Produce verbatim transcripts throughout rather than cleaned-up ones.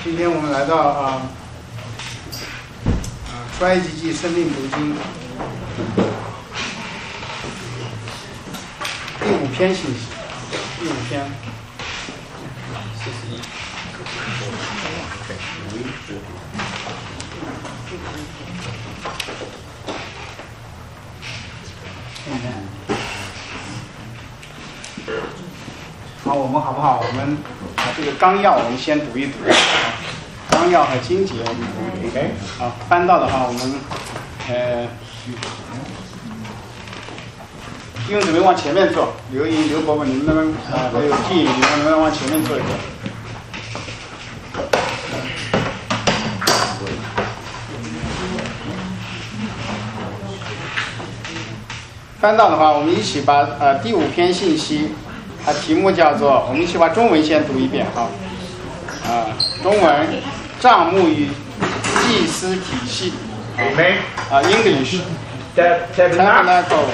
今天我们来到啊啊出埃及记生命读经第五篇信息，第五篇。四十一。好，我们好不好？我们把这个纲要我们先读一读，纲要和经节我们读一读。OK， 好，翻到的话我们呃，弟兄姊妹往前面坐，刘莹、刘伯伯，你们能不能啊？还有季，你们能不能往前面坐一坐？翻到的话，我们一起把呃第五篇信息。它题目叫做，我们一起把中文先读一遍哈，啊，中文账目与祭司体系，啊 ，English tabernacle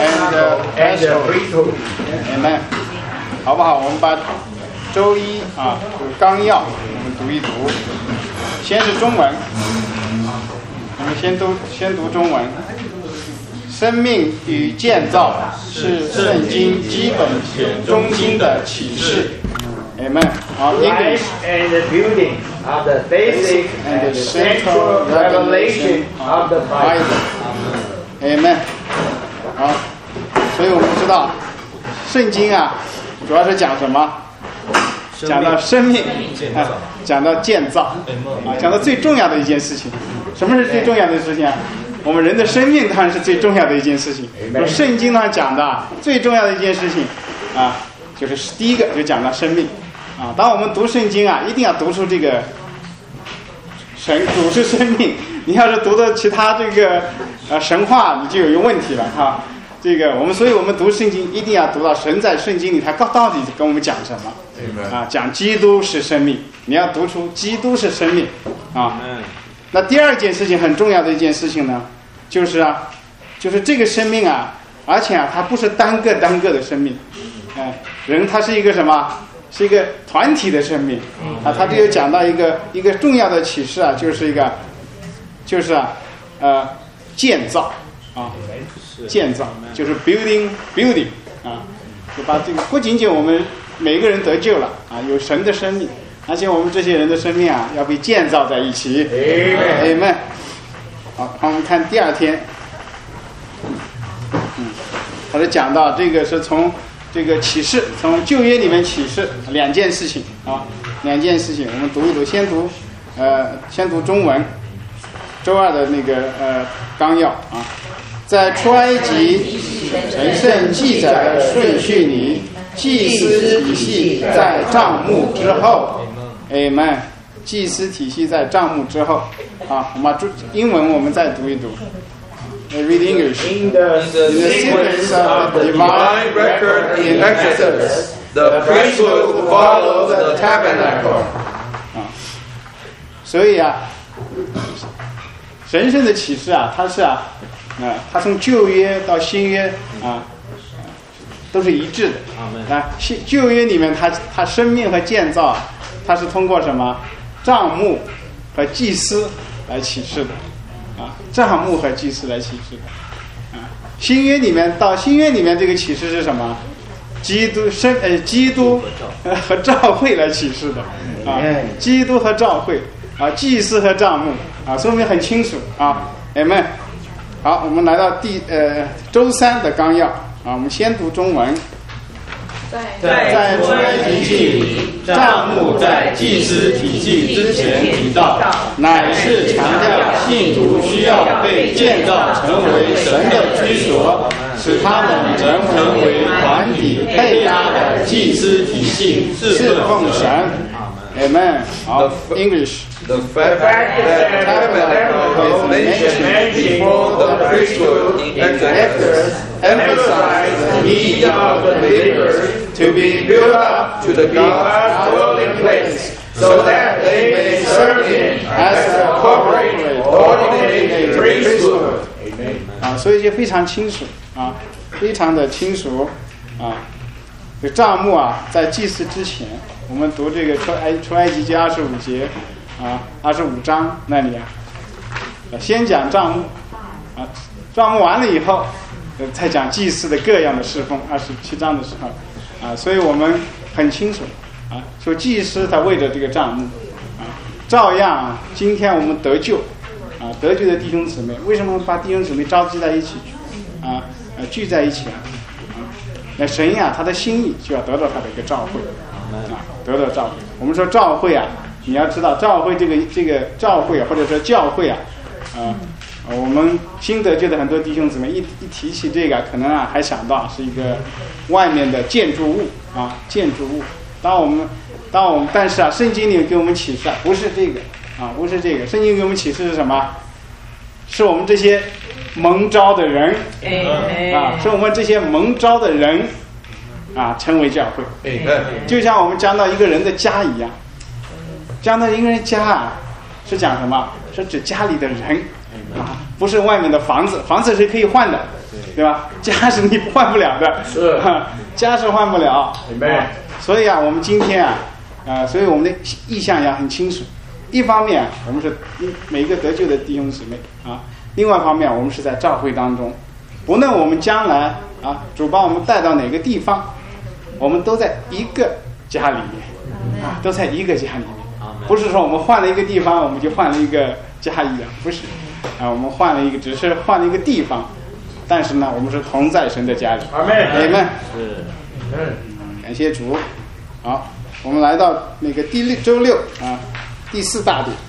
and priesthood，Amen， 好不好？我们把周一啊纲要我们读一读，先是中文，我们先读先读中文。生命与建造是圣经基本且中心的启示。Amen. Life and the building of the basic and central revelation of the Bible. Amen. 好，所以我们知道，圣经啊，主要是讲什么？讲到生命，啊，讲到建造，啊，讲到最重要的一件事情。什么是最重要的事情啊？我们人的生命当然是最重要的一件事情。圣经上讲的最重要的一件事情啊，就是第一个就讲到生命啊。当我们读圣经啊，一定要读出这个神主是生命。你要是读的其他这个呃神话，你就有一个问题了哈。这个我们，所以我们读圣经一定要读到神在圣经里他到底跟我们讲什么啊？讲基督是生命，你要读出基督是生命啊。那第二件事情很重要的一件事情呢，就是啊，就是这个生命啊，而且啊，它不是单个单个的生命，哎、呃，人他是一个什么？是一个团体的生命啊。他这有讲到一个一个重要的启示啊，就是一个，就是啊，呃，建造啊，建造就是 building building 啊，就把这个不仅仅我们每个人得救了啊，有神的生命。而且我们这些人的生命啊，要被建造在一起。Amen。好，我们看第二天，嗯，他是讲到这个是从这个启示，从旧约里面启示两件事情啊，两件事情，我们读一读，先读呃，先读中文，周二的那个呃纲要啊，在出埃及神圣记载的顺序里，祭司体系在帐幕之后。Amen， 祭司体系在帐幕之后啊，我们把英文我们再读一读。Read English. In the, in the sequence of the divine record in Exodus, the priesthood follows the tabernacle. 啊，所以啊，神圣的启示啊，它是啊，啊，它从旧约到新约啊，都是一致的。啊，新旧约里面它它生命和建造。它是通过什么帐幕和祭司来启示的啊，帐幕和祭司来启示的啊。新约里面到新约里面这个启示是什么？基督生呃基督和召会来启示的啊，基督和召会啊，祭司和帐幕啊，说明很清楚啊。Amen。好，我们来到第呃周三的纲要啊，我们先读中文。 在出埃及记里，帐幕在祭司体系之前提到， 乃是强调信徒需要被建造成为神的居所，使他们成为团体配搭的祭司体系，侍奉神。Amen. 好 ，English. The fact that tabernacle is mentioned before the priesthood in Exodus emphasizes the need of the believers to be built up to the God's dwelling place, so that they may serve Him as a corporate, ordinary priesthood. 啊，所以就非常清楚啊，非常的清楚啊。这帐幕啊，在祭祀之前，我们读这个出埃出埃及记二十五节啊，二十五章那里啊，先讲账目啊，账目完了以后，呃，再讲祭司的各样的侍奉。二十七章的时候啊，所以我们很清楚啊，说祭司他为着这个账目啊，照样啊，今天我们得救啊，得救的弟兄姊妹，为什么把弟兄姊妹召集在一起啊，呃，聚在一起啊？那神呀、啊，他的心意就要得到他的一个召会啊，得到召会。我们说召会啊，你要知道召会这个这个召会啊，或者说教会啊，啊、呃，我们新得救的很多弟兄姊妹一一提起这个，可能啊还想到是一个外面的建筑物啊，建筑物。当我们当我们但是啊，圣经里给我们启示啊，不是这个啊，不是这个，圣经给我们启示是什么？是我们这些蒙召的人啊，是我们这些蒙召的人啊，成为教会。就像我们讲到一个人的家一样，讲到一个人家啊，是讲什么？是指家里的人啊，不是外面的房子，房子是可以换的，对吧？家是你换不了的， 是、 啊、家是换不了。啊、所以啊，我们今天啊，呃，所以我们的意向要很清楚。一方面，我们是每一个得救的弟兄姊妹啊；另外一方面，我们是在教会当中，不论我们将来啊，主把我们带到哪个地方，我们都在一个家里面啊，都在一个家里面，不是说我们换了一个地方，我们就换了一个家一样，不是啊，我们换了一个，只是换了一个地方，但是呢，我们是同在神的家里。 阿们， 阿们， 是， 感谢主。好，我们来到那个第六周六啊。第四大点，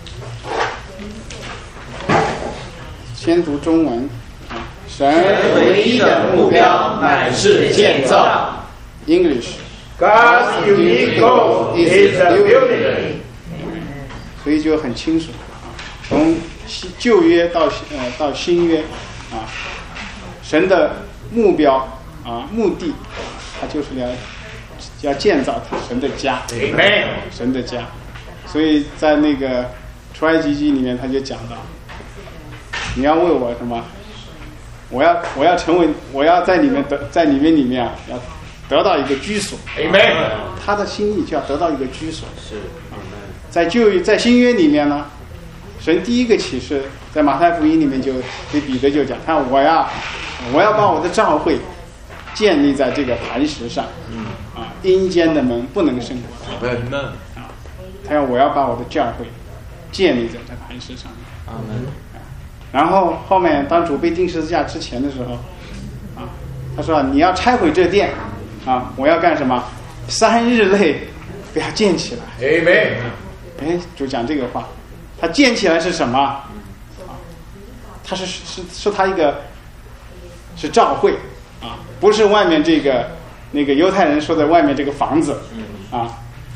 先读中文啊。神唯一的目标乃是建造。 English. God's unique goal is the building. 所以就很清楚啊，从旧约到呃到新约啊，神的目标啊目的，他就是要要建造他神的家， Amen. 神的家。所以在那个出埃及记里面，他就讲到，你要为我什么？我要我要成为我要在里面得在里面里面啊，要得到一个居所。 Amen. 他的心意就要得到一个居所。是。在旧在新约里面呢，神第一个启示在马太福音里面就对彼得就讲，看我要我要把我的召会建立在这个磐石上，啊，阴间的门不能胜过。 Amen. 他要我要把我的教会建立在这磐石上面。 阿门。 然后后面当主被钉十字架之前的时候，啊，他说你要拆毁这殿，啊，我要干什么？三日内不要建起来。 Amen. 哎，主讲这个话，他建起来是什么？啊，他是是是他一个是教会啊，不是外面这个那个犹太人说的外面这个房子啊。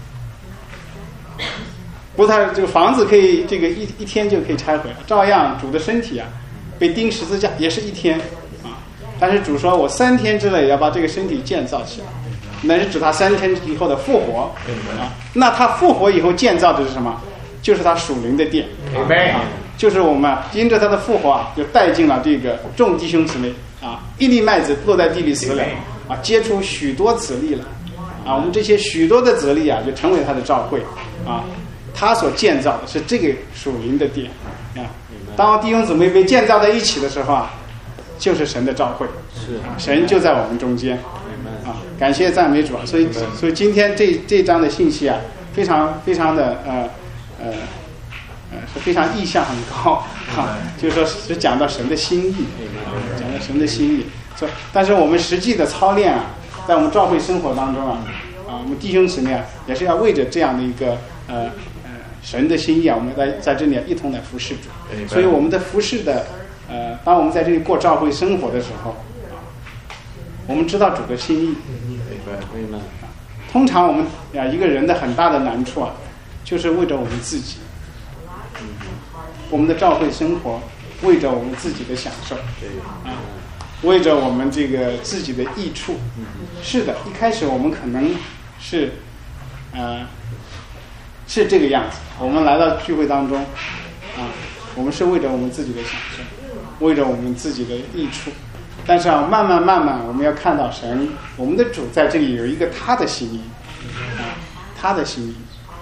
不，他这个房子可以这个一一天就可以拆毁了，照样主的身体啊，被钉十字架也是一天啊。但是主说我三天之内要把这个身体建造起来，那是指他三天以后的复活啊。那他复活以后建造的是什么？就是他属灵的殿，啊，就是我们因着他的复活啊，就带进了这个众弟兄姊妹啊，一粒麦子落在地里死了啊，结出许多子粒了啊。我们这些许多的子粒啊，就成为他的召会啊。他所建造的是这个属灵的殿啊。当弟兄姊妹被建造在一起的时候啊，就是神的召会，是啊，神就在我们中间啊。感谢赞美主啊！所以，所以今天这这章的信息啊，非常非常的呃呃呃是非常意向很高啊，就是说是讲到神的心意，讲到神的心意。所以，但是我们实际的操练啊，在我们召会生活当中啊，啊，我们弟兄姊妹啊，也是要为着这样的一个呃。神的心意啊，我们在在这里一同来服侍主，所以我们的服侍的，呃，当我们在这里过教会生活的时候，啊，我们知道主的心意。通常我们啊一个人的很大的难处啊，就是为着我们自己，我们的教会生活为着我们自己的享受，啊，为着我们这个自己的益处。是的，一开始我们可能是，呃。是这个样子，我们来到聚会当中，啊，我们是为着我们自己的享受，为着我们自己的益处。但是啊，慢慢慢慢，我们要看到神，我们的主在这里有一个他的心意，啊，他的心意，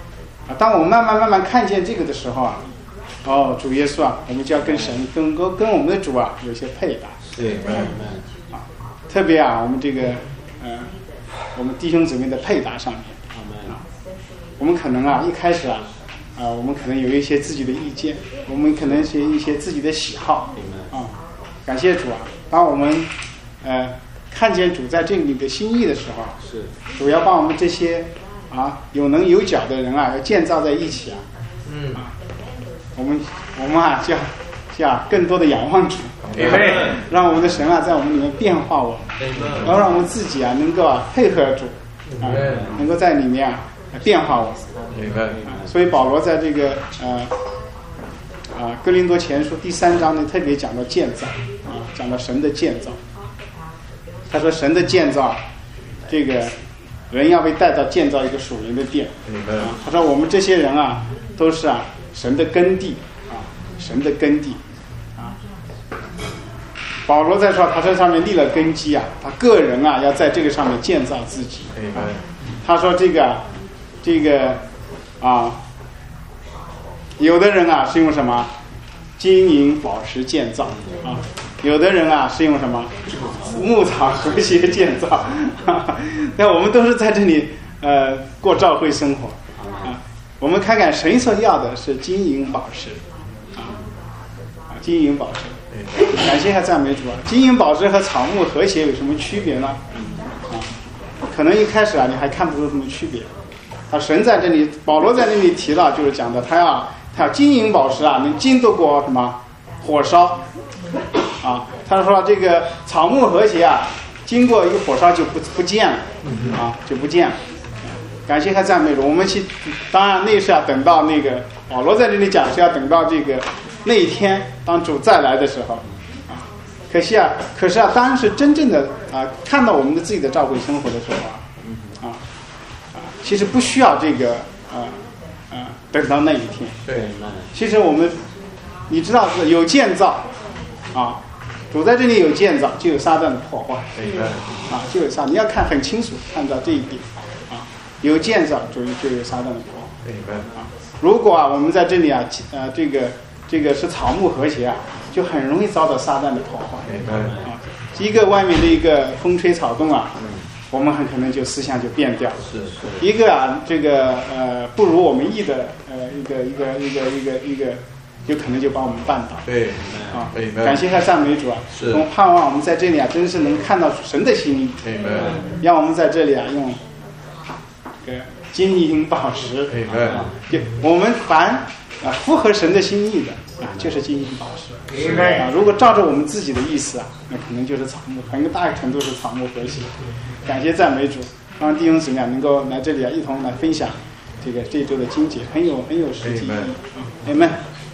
啊，当我们慢慢慢慢看见这个的时候啊，哦，主耶稣啊，我们就要跟神跟跟跟我们的主啊有些配搭。 对， 啊，特别啊，我们这个呃，我们弟兄姊妹的配搭上面啊，我们可能啊一开始啊。啊，我们可能有一些自己的意见，我们可能是一些自己的喜好啊。感谢主啊！当我们呃看见主在这里的心意的时候， 是主要把我们这些啊有棱有角的人啊，要建造在一起啊。嗯啊，我们我们啊就要就要更多的仰望主，让我们的神啊在我们里面变化我们，然后让我们自己啊能够啊配合主啊，能够在里面啊变化我们。 明白。 所以保罗在这个呃啊哥林多前书第三章呢，特别讲到建造啊，讲到神的建造。他说神的建造，这个人要被带到建造一个属灵的殿。啊，他说我们这些人啊，都是啊神的耕地啊，神的耕地啊。保罗在说，他在上面立了根基啊，他个人啊要在这个上面建造自己。啊，他说这个这个啊。有的人啊是用什么金银宝石建造啊，有的人啊是用什么牧草和谐建造，那我们都是在这里呃过教会生活啊。我们看看神所要的是金银宝石啊，金银宝石。感谢一下赞美主啊！金银宝石和草木和谐有什么区别呢？啊，可能一开始啊你还看不出什么区别。啊，神在这里，保罗在这里提到，就是讲的他要。他金银宝石啊，能经得过什么火烧啊？他说这个草木和谐啊，经过一个火烧就不不见了啊，就不见了。感谢他赞美主，我们去，当然那是要等到那个保罗在这里讲是要等到这个那一天，当主再来的时候啊。可惜啊，可是啊，当是真正的啊，看到我们的自己的教会生活的时候啊，啊啊，其实不需要这个啊。啊，等到那一天。 对， 其实我们，你知道是有建造，啊，主在这里有建造，就有撒旦的破坏。 对， 啊，就有撒，你要看很清楚，看到这一点，啊，有建造，就就有撒旦的破坏。 对， 啊，如果啊我们在这里啊，呃，这个这个是草木和谐啊，就很容易遭到撒旦的破坏。 对， 啊，一个外面的一个风吹草动啊。我们很可能就思想就变掉了。 是是。 一个啊，这个呃不如我们意的呃一个一个一个一个一个，有可能就把我们绊倒。 对。 啊，感谢他赞美主啊！ 是。 我们盼望我们在这里啊，真是能看到神的心意。 对。 让我们在这里啊，用这个金银宝石。 对。 啊，就我们凡啊符合神的心意的啊，就是金银宝石。啊，如果照着我们自己的意思啊，那可能就是草木，很大程度是草木和谐。感谢赞美主，让弟兄姊妹能够来这里啊，一同来分享这个这周的经节，很有很有实际意义。阿们。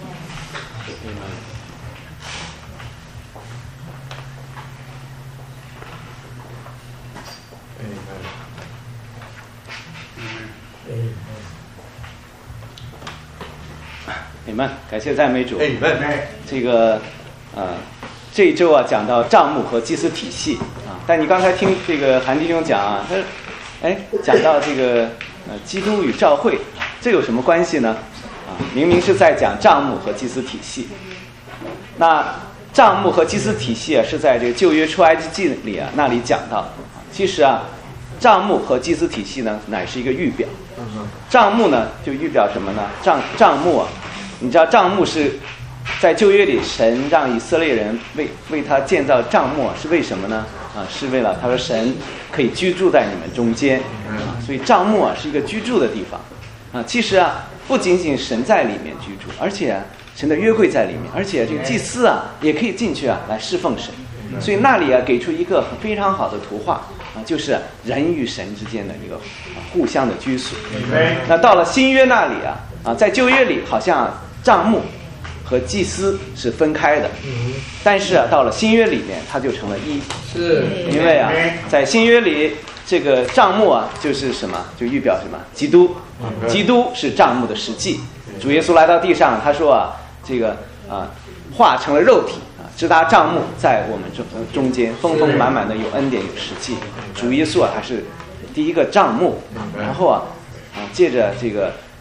你们感谢赞美主。 哎， 这个呃，这一周啊讲到账目和祭司体系啊，但你刚才听这个韩弟兄讲啊，他哎讲到这个呃基督与教会，这有什么关系呢？啊，明明是在讲账目和祭司体系。那账目和祭司体系啊，是在这个旧约出埃及记里啊那里讲到。其实啊，账目和祭司体系呢，乃是一个预表。账目呢，就预表什么呢？账账目啊。你知道账目是在旧约里神让以色列人为为他建造帐幕是为什么呢？啊，是为了他说神可以居住在你们中间啊，所以帐幕啊是一个居住的地方啊。其实啊，不仅仅神在里面居住，而且、啊、神的约柜在里面，而且这个祭司啊也可以进去啊来侍奉神。所以那里啊给出一个非常好的图画啊，就是人与神之间的一个、啊、互相的居所。那到了新约那里啊啊，在旧约里好像、啊帐幕和祭司是分开的，但是啊，到了新约里面，它就成了一。 是， 因为啊，在新约里，这个帐幕啊，就是什么？就预表什么？基督，基督是帐幕的实际。主耶稣来到地上，他说啊，这个啊，化成了肉体啊，直达帐幕，在我们中中间，丰丰满满的有恩典有实际。主耶稣啊，他是第一个帐幕，然后啊啊，借着这个。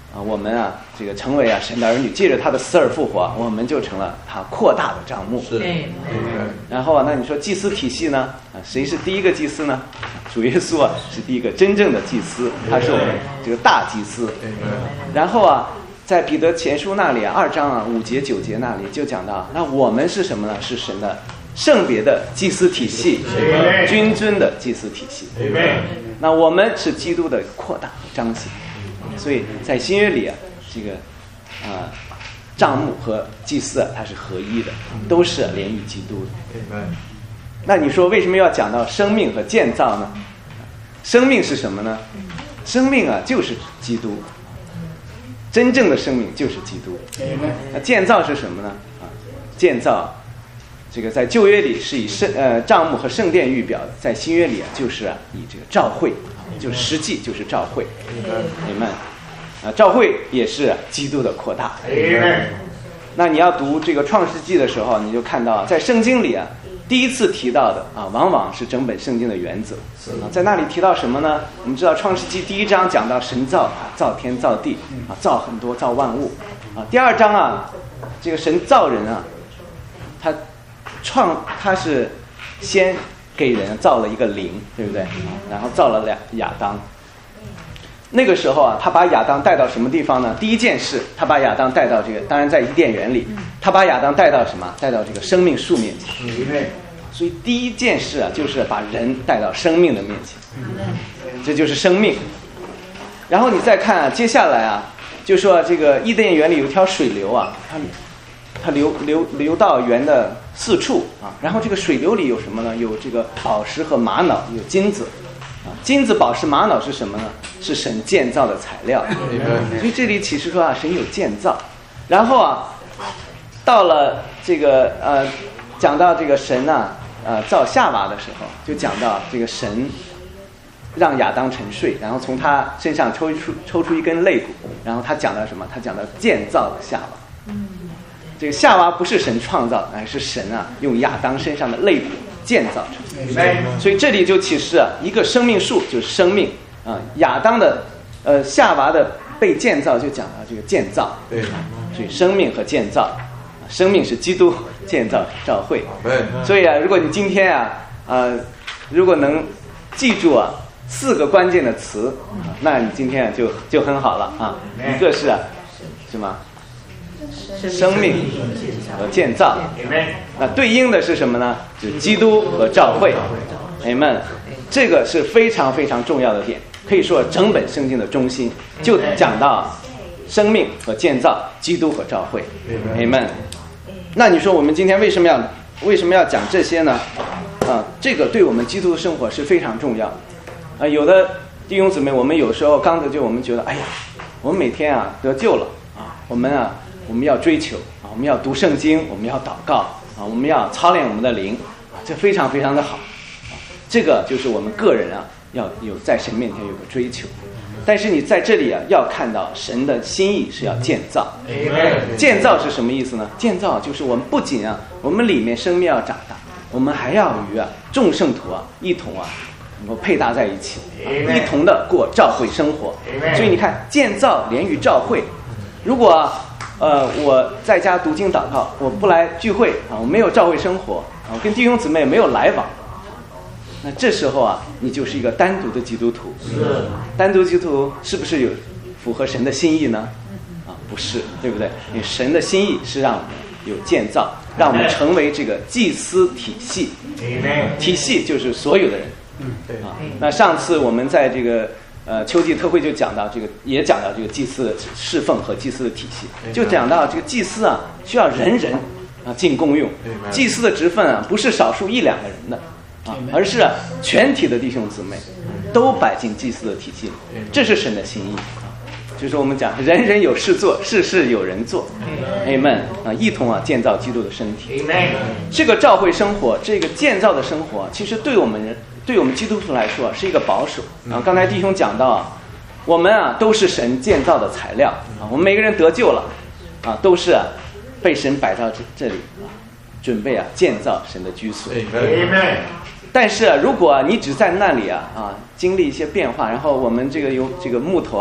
啊，我们啊这个成为啊神的儿女，借着他的死而复活，我们就成了他扩大的帐幕。 是。 然后啊，那你说祭司体系呢？啊，谁是第一个祭司呢？主耶稣啊是第一个真正的祭司，他是我们这个大祭司。然后啊，在彼得前书那里啊，二章啊五节九节那里就讲到，那我们是什么呢？是神的圣别的祭司体系，君尊的祭司体系。那我们是基督的扩大和彰显。所以在新约里啊，这个啊、呃、帐幕和祭司啊它是合一的，都是连于基督的。那你说为什么要讲到生命和建造呢？生命是什么呢？生命啊就是基督，真正的生命就是基督。那建造是什么呢？啊，建造这个在旧约里是以圣呃帐幕和圣殿预表，在新约里啊就是啊以这个召会，就实际就是召会。你们啊，召会也是基督的扩大。那你要读这个创世纪的时候，你就看到在圣经里啊第一次提到的啊，往往是整本圣经的原则啊。在那里提到什么呢？我们知道创世纪第一章讲到神造啊，造天造地啊，造很多造万物啊。第二章啊，这个神造人啊，他创他是先给人造了一个灵，对不对？然后造了俩亚当。那个时候啊，他把亚当带到什么地方呢？第一件事，他把亚当带到这个，当然在伊甸园里，他把亚当带到什么？带到这个生命树面前。所以第一件事啊，就是把人带到生命的面前，这就是生命。然后你再看啊，接下来啊，就说这个伊甸园里有一条水流啊，它它流流流到园的四处啊，然后这个水流里有什么呢？有这个宝石和玛瑙，有金子。金子、宝石、玛瑙是什么呢？是神建造的材料。所以这里启示说啊，神有建造。然后啊，到了这个呃，讲到这个神啊，呃，造夏娃的时候，就讲到这个神让亚当沉睡，然后从他身上抽出抽出一根肋骨，然后他讲到什么？他讲到建造的夏娃。这个夏娃不是神创造的，而是神啊用亚当身上的肋骨建造成的。所以这里就启示啊，一个生命树就是生命啊，亚当的呃夏娃的被建造就讲到这个建造。对，所以生命和建造，生命是基督，建造召会。所以啊，如果你今天啊呃如果能记住啊四个关键的词，那你今天就就很好了啊。一个是啊什么？生命和建造，那对应的是什么呢？就是基督和召会。Amen。这个是非常非常重要的点，可以说整本圣经的中心就讲到生命和建造，基督和召会。Amen。那你说我们今天为什么要为什么要讲这些呢？啊，这个对我们基督的生活是非常重要的。啊，有的弟兄姊妹，我们有时候刚得救，我们觉得，哎呀，我们每天啊得救了啊，我们啊。我们要追求啊，我们要读圣经，我们要祷告啊，我们要操练我们的灵啊，这非常非常的好啊。这个就是我们个人啊要有在神面前有个追求。但是你在这里啊要看到神的心意是要建造。建造是什么意思呢？建造就是我们不仅啊我们里面生命要长大，我们还要与啊众圣徒啊一同啊能够配搭在一起，一同的过召会生活。所以你看，建造连于召会。如果啊呃，我在家读经祷告，我不来聚会啊，我没有召会生活啊，我跟弟兄姊妹没有来往，那这时候啊，你就是一个单独的基督徒。是。单独基督徒是不是有符合神的心意呢？啊，不是，对不对？因为神的心意是让我们有建造，让我们成为这个祭司体系。体系就是所有的人。嗯，对。啊，那上次我们在这个。呃，秋季特会就讲到这个，也讲到这个祭司的侍奉和祭司的体系，就讲到这个祭司啊，需要人人啊尽公用。祭司的职分啊，不是少数一两个人的啊，而是啊全体的弟兄姊妹都摆进祭司的体系里，这是神的心意啊。就是我们讲，人人有事做，事事有人做。Amen 啊，一同啊建造基督的身体。这个召会生活，这个建造的生活，其实对我们人。对我们基督徒来说是一个保守啊。刚才弟兄讲到啊，我们啊都是神建造的材料啊，我们每个人得救了啊，都是啊被神摆到这这里啊，准备啊建造神的居所。但是啊，如果啊你只在那里啊啊经历一些变化，然后我们这个有这个木头啊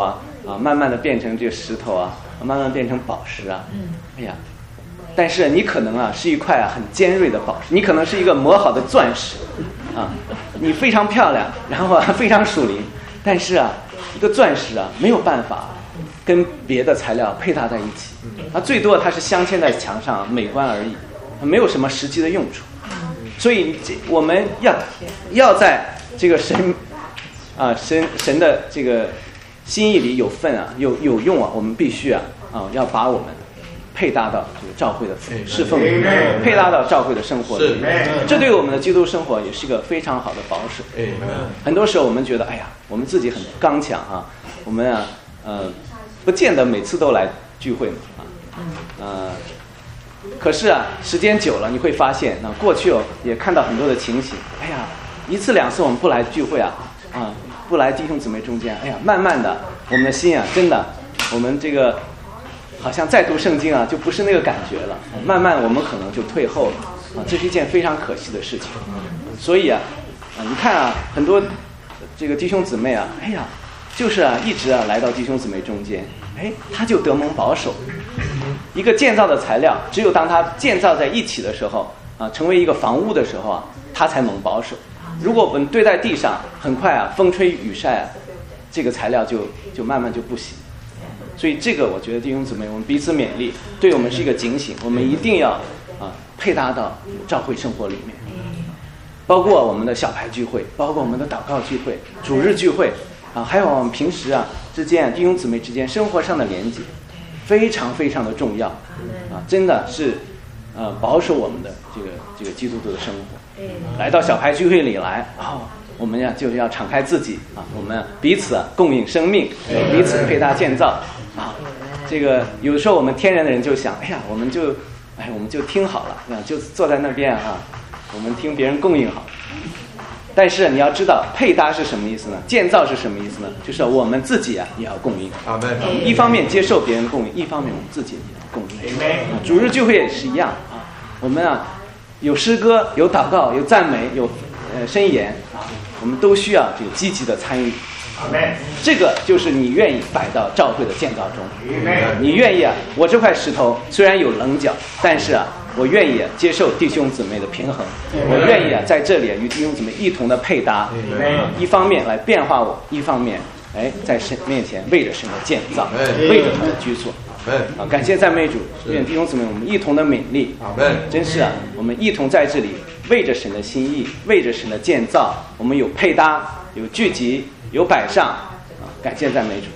啊，慢慢的变成这个石头啊，慢慢变成宝石啊。哎呀，但是你可能啊是一块啊很尖锐的宝石，你可能是一个磨好的钻石啊，你非常漂亮，然后啊非常属灵，但是啊一个钻石啊没有办法跟别的材料配搭在一起，啊最多它是镶嵌在墙上美观而已，没有什么实际的用处。所以这我们要要在这个神啊神神的这个心意里有份啊有有用啊，我们必须啊啊要把我们配搭到这个教会的侍奉里面，配搭到教会的生活里面，这对我们的基督生活也是一个非常好的保守。很多时候我们觉得，哎呀，我们自己很刚强啊，我们啊呃不见得每次都来聚会嘛啊呃。可是啊，时间久了，你会发现，那过去哦也看到很多的情形。哎呀，一次两次我们不来聚会啊，啊，不来弟兄姊妹中间，哎呀，慢慢的，我们的心啊，真的，我们这个好像再读圣经啊，就不是那个感觉了。慢慢我们可能就退后了，啊，这是一件非常可惜的事情。所以啊，啊，你看啊，很多这个弟兄姊妹啊，哎呀，就是啊，一直啊来到弟兄姊妹中间，哎，他就得蒙保守。一个建造的材料，只有当它建造在一起的时候啊，成为一个房屋的时候啊，它才蒙保守。如果我们堆在地上，很快啊，风吹雨晒啊，这个材料就就慢慢就不行。所以这个我觉得弟兄姊妹，我们彼此勉励，对我们是一个警醒，我们一定要啊配搭到教会生活里面，包括我们的小牌聚会，包括我们的祷告聚会、主日聚会啊，还有我们平时啊之间弟兄姊妹之间生活上的连接。非常非常的重要，啊，真的是，呃，保守我们的这个这个基督徒的生活。来到小牌聚会里来，哦，我们呀就是要敞开自己啊，我们彼此啊供应生命，彼此配搭建造啊。这个有的时候我们天然的人就想，哎呀，我们就，哎，我们就听好了，啊，就坐在那边啊，我们听别人供应好。但是你要知道，配搭是什么意思呢？建造是什么意思呢？就是我们自己啊也要供应。一方面接受别人供应，一方面我们自己也要供应。主日聚会也是一样啊，我们啊有诗歌、有祷告、有赞美、有呃申言啊，我们都需要这个积极的参与。这个就是你愿意摆到教会的建造中，你愿意啊，我这块石头虽然有棱角，但是啊，我愿意啊接受弟兄姊妹的平衡，我愿意啊在这里啊与弟兄姊妹一同的配搭，一方面来变化我，一方面哎在神面前为着神的建造，为着他的居所。啊，感谢赞美主，愿弟兄姊妹我们一同的勉励，真是啊，我们一同在这里为着神的心意，为着神的建造，我们有配搭，有聚集，有摆上，啊，感谢赞美主。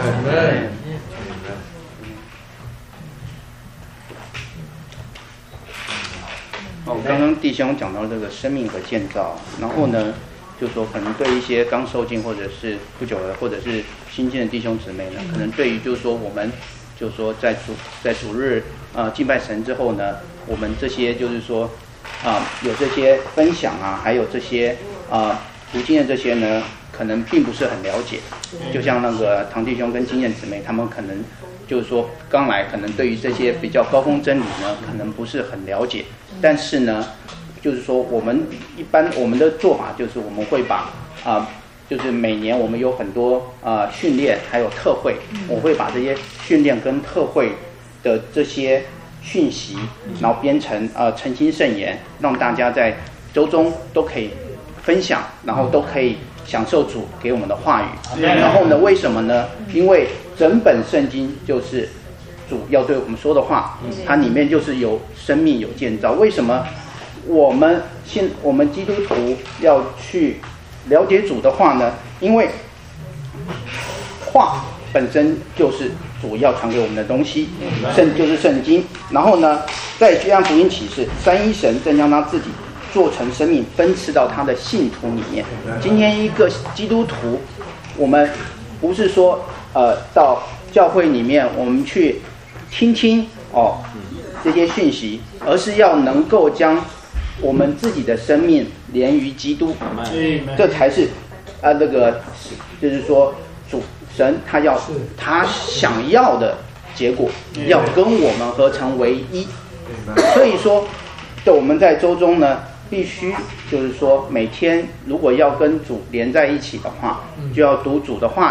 哦，刚刚弟兄讲到这个生命和建造，然后呢，就说可能对一些刚受浸或者是不久的，或者是新进的弟兄姊妹呢，可能对于就是说我们。就是说在主在主日啊、呃、敬拜神之后呢，我们这些就是说啊、呃、有这些分享啊，还有这些啊读经的这些呢，可能并不是很了解。就像那个唐弟兄跟经验姊妹，他们可能就是说刚来，可能对于这些比较高峰真理呢，可能不是很了解。但是呢，就是说我们一般我们的做法就是我们会把啊。呃就是每年我们有很多呃训练，还有特会，我会把这些训练跟特会的这些讯息，然后编成呃诚心圣言，让大家在周中都可以分享，然后都可以享受主给我们的话语。然后呢，为什么呢？因为整本圣经就是主要对我们说的话，它里面就是有生命有建造。为什么我们现我们基督徒要去了解主的话呢？因为话本身就是主要传给我们的东西，圣就是圣经。然后呢，在约翰福音启示，三一神正将他自己做成生命，分赐到他的信徒里面。今天一个基督徒，我们不是说呃到教会里面我们去听听哦这些讯息，而是要能够将我们自己的生命连于基督，这才是啊那个就是说主神他要他想要的结果，要跟我们合成为一。所以说我们在周中呢，必须就是说每天如果要跟主连在一起的话，就要读主的话语，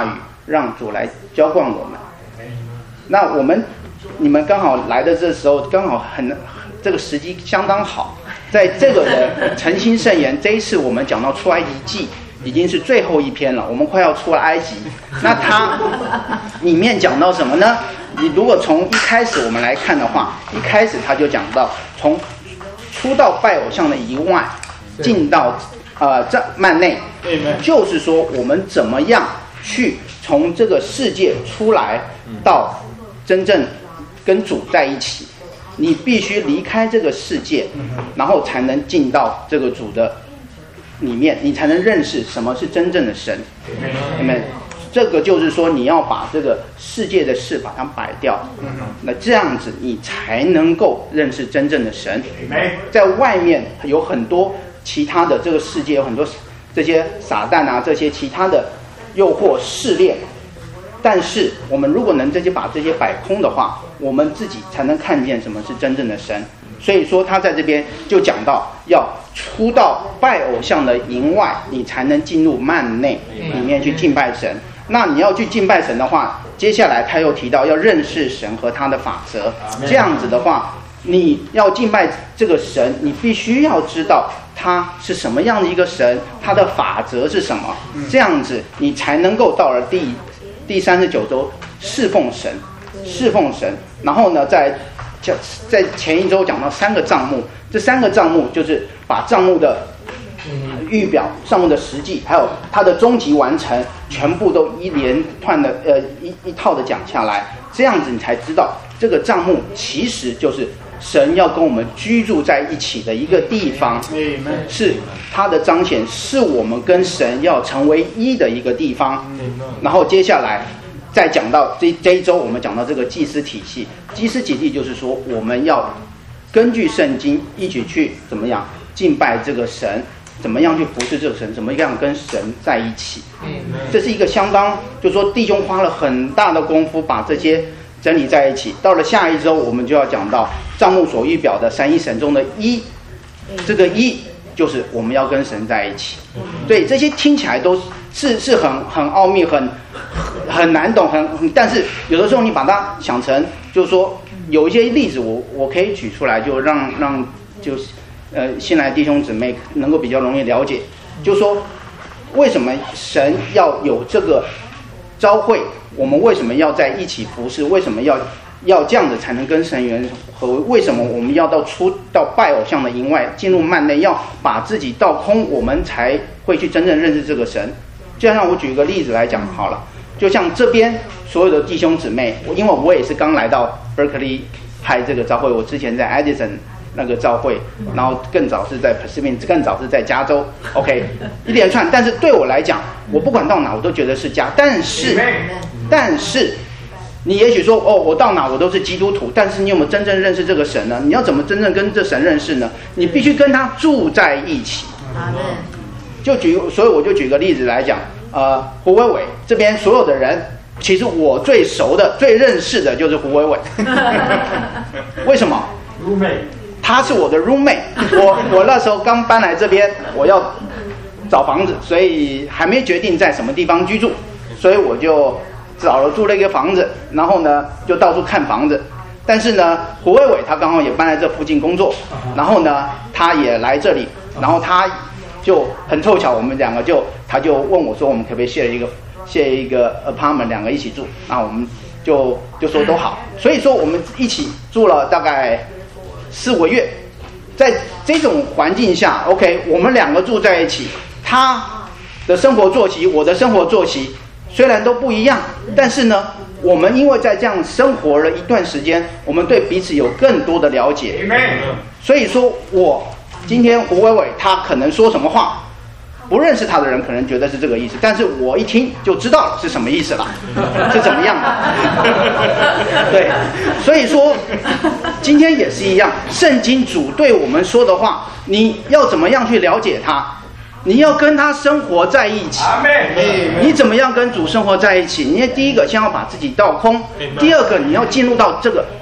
让主来浇灌我们。那我们你们刚好来的这时候，刚好很这个时机相当好，在这个的诚心圣言，这一次我们讲到出埃及记已经是最后一篇了，我们快要出了埃及。那它里面讲到什么呢？你如果从一开始我们来看的话，一开始他就讲到从出到拜偶像的以外，进到呃这幔内，就是说我们怎么样去从这个世界出来，到真正跟主在一起。你必须离开这个世界，然后才能进到这个主的里面，你才能认识什么是真正的神。你们这个就是说，你要把这个世界的事把它摆掉，那这样子你才能够认识真正的神。在外面有很多其他的这个世界，有很多这些撒旦啊，这些其他的诱惑试炼。但是我们如果能这些把这些摆空的话，我们自己才能看见什么是真正的神。所以说他在这边就讲到，要出到拜偶像的营外，你才能进入幔内里面去敬拜神。那你要去敬拜神的话，接下来他又提到要认识神和他的法则。这样子的话，你要敬拜这个神，你必须要知道他是什么样的一个神，他的法则是什么。这样子你才能够到了第第三十九周侍奉神，侍奉神。然后呢，在在前一周讲到三个账目，这三个账目就是把账目的预表、账目的实际，还有它的终极完成，全部都一连串的呃一一套的讲下来。这样子你才知道，这个账目其实就是神要跟我们居住在一起的一个地方，是它的彰显，是我们跟神要成为一的一个地方。然后接下来再讲到这这一周，我们讲到这个祭司体系。祭司体系就是说，我们要根据圣经一起去怎么样敬拜这个神，怎么样去服侍这个神，怎么样跟神在一起。这是一个相当，就是说弟兄花了很大的功夫把这些整理在一起。到了下一周，我们就要讲到账目所预表的三一神中的一，这个一就是我们要跟神在一起。对，这些听起来都是是很很奥秘，很很难懂，很但是有的时候你把它想成，就是说有一些例子我我可以举出来，就让让就是呃新来弟兄姊妹能够比较容易了解，就是说为什么神要有这个召会，我们为什么要在一起服侍，为什么要要这样子才能跟神联合，为什么我们要到出到拜偶像的营外，进入幔内，要把自己倒空，我们才会去真正认识这个神。就像我举一个例子来讲好了，就像这边所有的弟兄姊妹，因为我也是刚来到 Berkeley 派这个召会，我之前在 Edison 那个召会，然后更早是在 Pacific， 更早是在加州 OK 一连串。但是对我来讲，我不管到哪我都觉得是家。但是但是你也许说哦，我到哪我都是基督徒，但是你有没有真正认识这个神呢？你要怎么真正跟这神认识呢？你必须跟他住在一起。就举，所以我就举个例子来讲，呃，胡伟伟这边所有的人，其实我最熟的、最认识的就是胡伟伟。为什么？ roommate， 他是我的 roommate。我我那时候刚搬来这边，我要找房子，所以还没决定在什么地方居住，所以我就找了住了一个房子，然后呢就到处看房子。但是呢，胡伟伟他刚好也搬来这附近工作，然后呢他也来这里，然后他就很凑巧，我们两个就他就问我说，我们可不可以 share 一个 share 一个 apartment， 两个一起住？那我们就就说都好。所以说我们一起住了大概四五个月，在这种环境下 ，OK， 我们两个住在一起，他的生活作息，我的生活作息虽然都不一样，但是呢，我们因为在这样生活了一段时间，我们对彼此有更多的了解。所以说我今天胡伟伟他可能说什么话，不认识他的人可能觉得是这个意思，但是我一听就知道了是什么意思了，是怎么样的。对，所以说今天也是一样，圣经主对我们说的话，你要怎么样去了解他？你要跟他生活在一起。你怎么样跟主生活在一起？你第一个先要把自己倒空，第二个你要进入到这个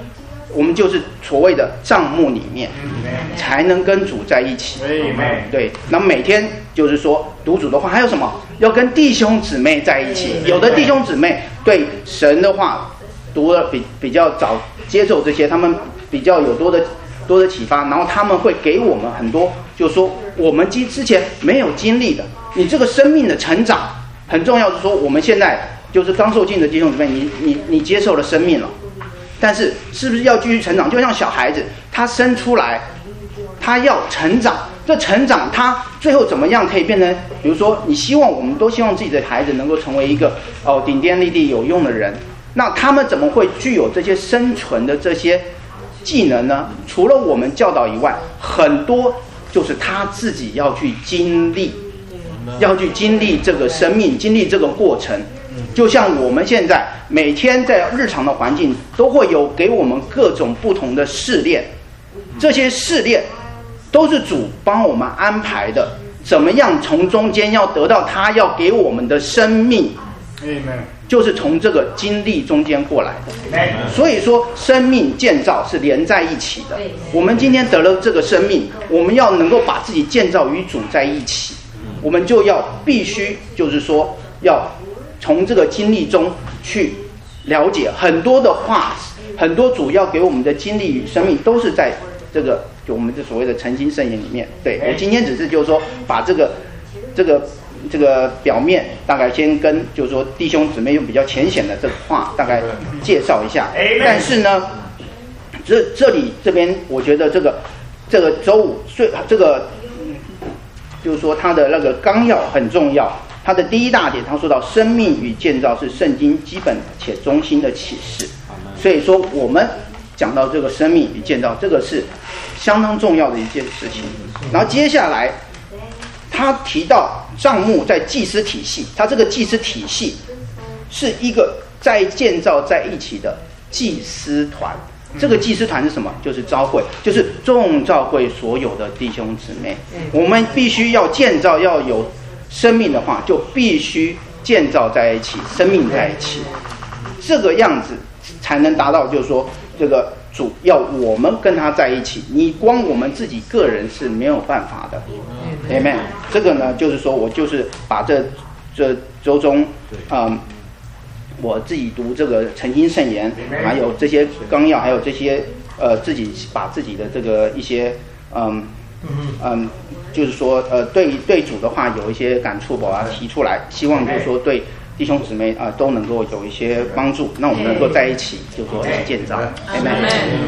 我们就是所谓的帐幕里面，才能跟主在一起。对，那每天就是说读主的话，还有什么？要跟弟兄姊妹在一起。有的弟兄姊妹对神的话读了比比较早接受这些，他们比较有多的多的启发，然后他们会给我们很多，就是说我们之之前没有经历的，你这个生命的成长很重要。是说我们现在就是刚受浸的弟兄姊妹，你你你接受了生命了。但是是不是要继续成长？就像小孩子，他生出来，他要成长。这成长，他最后怎么样可以变成？比如说，你希望我们都希望自己的孩子能够成为一个哦顶天立地有用的人。那他们怎么会具有这些生存的这些技能呢？除了我们教导以外，很多就是他自己要去经历，要去经历这个生命，经历这个过程。就像我们现在每天在日常的环境都会有给我们各种不同的试炼，这些试炼都是主帮我们安排的，怎么样从中间要得到他要给我们的生命，就是从这个经历中间过来的。所以说生命建造是连在一起的。我们今天得了这个生命，我们要能够把自己建造与主在一起，我们就要必须就是说要从这个经历中去了解很多的话，很多主要给我们的经历与生命都是在这个就我们这所谓的诚心圣言里面。对，我今天只是就是说把这个这个这个表面大概先跟就是说弟兄姊妹用比较浅显的这个话大概介绍一下。但是呢，这这里这边我觉得这个这个周五最这个就是说它的那个纲要很重要。他的第一大点，他说到生命与建造是圣经基本且中心的启示，所以说我们讲到这个生命与建造，这个是相当重要的一件事情。然后接下来他提到帐幕在祭司体系，他这个祭司体系是一个在建造在一起的祭司团。这个祭司团是什么？就是召会，就是众召会所有的弟兄姊妹，我们必须要建造，要有生命的话，就必须建造在一起，生命在一起，这个样子才能达到，就是说这个主要我们跟他在一起，你光我们自己个人是没有办法的。Amen。这个呢，就是说我就是把这这周中，嗯，我自己读这个诚心圣言，还有这些纲要，还有这些呃自己把自己的这个一些嗯。嗯，就是说，呃，对对主的话有一些感触，把它提出来，希望就是说对弟兄姊妹啊、呃、都能够有一些帮助，那我们能够在一起，就是说一起建造。阿门。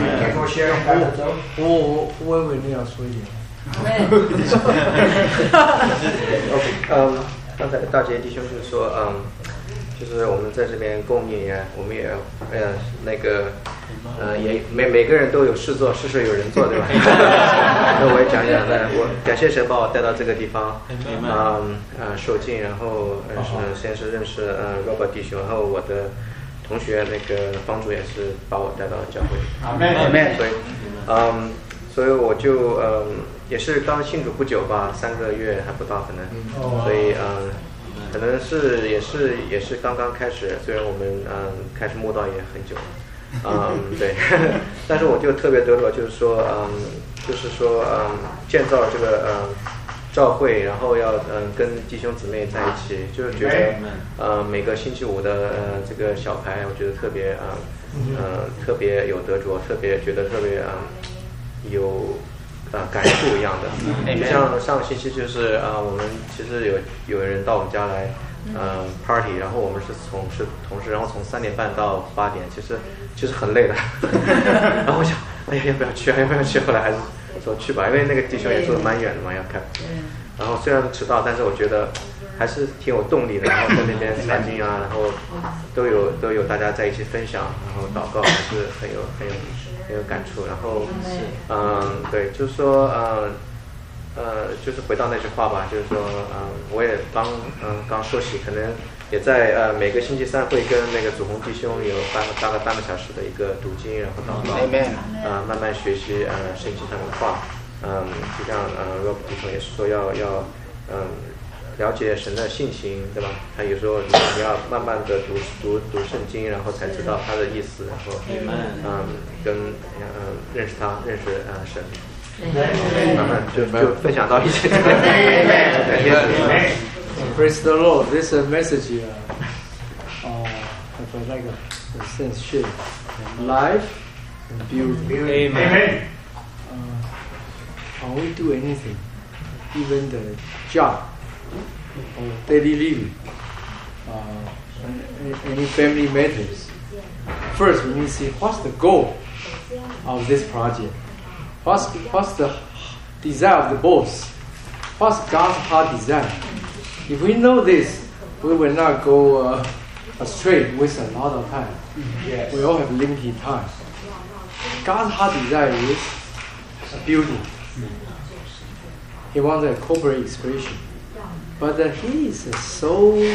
我我我以为你要说一点。 嗯，刚才大杰弟兄就是说，嗯，就是我们在这边供应啊，我们也呃那个。呃，也每每个人都有事做，事事有人做，对吧？那我也讲讲呢，我感谢神把我带到这个地方，嗯呃受浸，然后认识先是认识呃 Robert 弟兄，然后我的同学那个帮主也是把我带到教会，阿门，阿门。所以嗯，所以我就嗯也是刚信主不久吧，三个月还不到可能，所以嗯可能是也是也是刚刚开始，虽然我们嗯开始慕道也很久了。嗯，对，但是我就特别得着，就是说，嗯，就是说，嗯，建造这个嗯教会，然后要嗯跟弟兄姊妹在一起，就是觉得，呃，每个星期五的呃这个小牌，我觉得特别啊，呃，特别有得着，特别觉得特别啊有呃感触一样的。就像上个星期就是啊，我们其实有有人到我们家来。嗯 ，party， 然后我们是从是同事，然后从三点半到八点，其实其实很累的。然后我想，哎呀，要不要去啊？要不要去？后来还是说去吧，因为那个弟兄也住得蛮远的嘛，要看。然后虽然迟到，但是我觉得还是挺有动力的。然后在那边参经啊，然后都有都有大家在一起分享，然后祷告，还是很有很有很有感触。然后，嗯，对，就是说，嗯。呃，就是回到那句话吧，就是说，嗯，我也刚嗯刚说起，可能也在呃每个星期三会跟那个祖红弟兄有半大概半个小时的一个读经，然后祷告，呃，慢慢学习呃圣经上的话，嗯，就像呃 Rob 弟兄也是说要要嗯了解神的性情，对吧？他有时候你你要慢慢的读读读圣经，然后才知道他的意思，然后嗯跟嗯认识他，认识呃神。慢慢就就分享到一些。 Praise the Lord. This uh, message uh, uh, have like a, a sense shape, life and beauty. Amen. Uh, when we do anything, even the job or daily living, uh, any family matters, first we need to see what's the goal of this project. What's, what's the desire of the boss? What's God's heart desire? If we know this, we will not go uh, astray, waste a lot of time. Yes. We all have limited time. God's heart desire is a building. He wants a corporate expression. But uh, he is uh, so,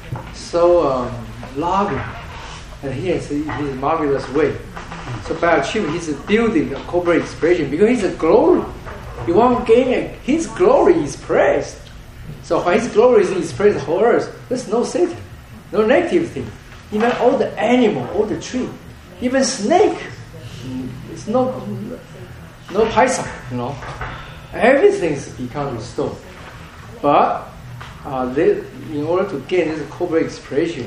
so um, loving, and he has his marvelous way. So by achieving his building a corporate expression, because he's a glory, you want to gain it, his glory is praised. So when his glory is praised the whole earth, there's no Satan, no negative thing. Even all the animal, all the tree, even snake, it's no no python, you know. Everything's become restored. But uh, they, in order to gain this corporate expression,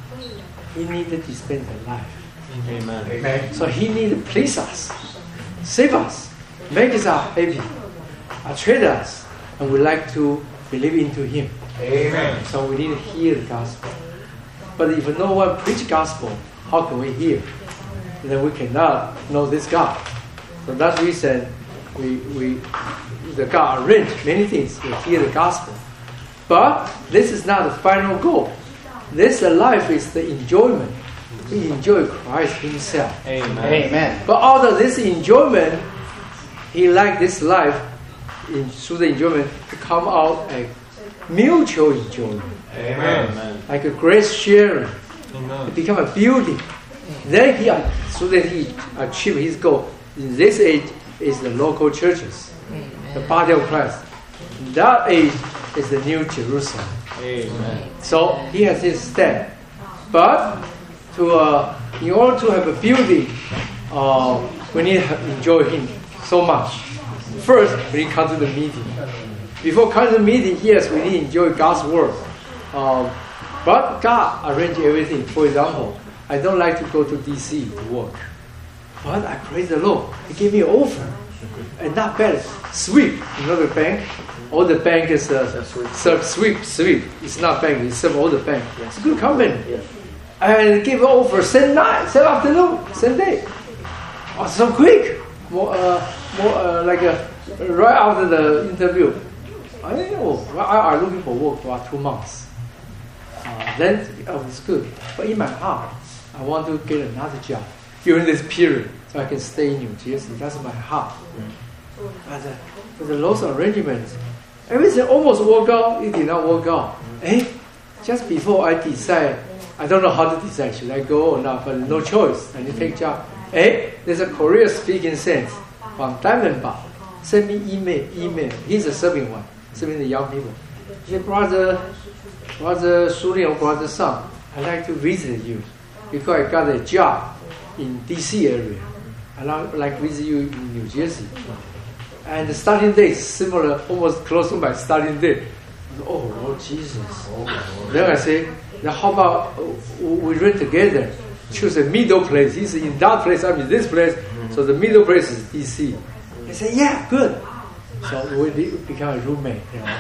he needed to spend the life. Amen. Amen. So he needs to please us, save us, make us happy, uh, treat us, and we like to believe into him. Amen. So we need to hear the gospel. But if no one preach gospel, how can we hear? Then we cannot know this God. So that's the reason we, we the God arranged many things to hear the gospel. But this is not the final goal. This life is the enjoyment. We enjoy Christ himself. Amen. Amen. But out of this enjoyment, he liked this life in, through the enjoyment to come out a mutual enjoyment. Amen. Like a grace sharing. Amen. It become a building. Then he, so that he achieve his goal. In this age is the local churches, Amen. The body of Christ. In that age is the New Jerusalem. Amen. So he has his step. But to uh, in order to have a building, uh, we need to enjoy him so much. First, we need to come to the meeting. Before coming to the meeting, yes, we need to enjoy God's word. Uh, but God arranged everything. For example, I don't like to go to D C to work. But I praise the Lord. He gave me an offer. And not bad. Sweep, you know the bank? All the bank is uh, serve sweep, sweep. It's not bank, it's serve all the bank. It's a good company. And give an offer same night, same afternoon, same day. Oh, so quick. More, uh, more uh, like uh, right after the interview. I know, I, I'm looking for work for two months. Uh, then oh, it's good. But in my heart, I want to get another job during this period so I can stay in New Jersey. That's my heart. Mm. But uh, for the lost arrangements, everything almost worked out. It did not work out. Mm. Eh? Just before I decide, I don't know how to decide, should I go or not, but no choice. I need to take job. Eh? There's a Korean speaking saint from Diamondback. Send me email, email. He's a serving one, serving the young people. He said, brother, brother Sulin or brother Son, I'd like to visit you because I got a job in D C area. I'd like to visit you in New Jersey. And the starting day is similar, almost close to my starting day. Oh, Lord Jesus. Oh, then I say, now how about we rent together? Choose a middle place. He's in that place, I'm in this place. So the middle place is D C. They say, yeah, good. So we become a roommate. You know.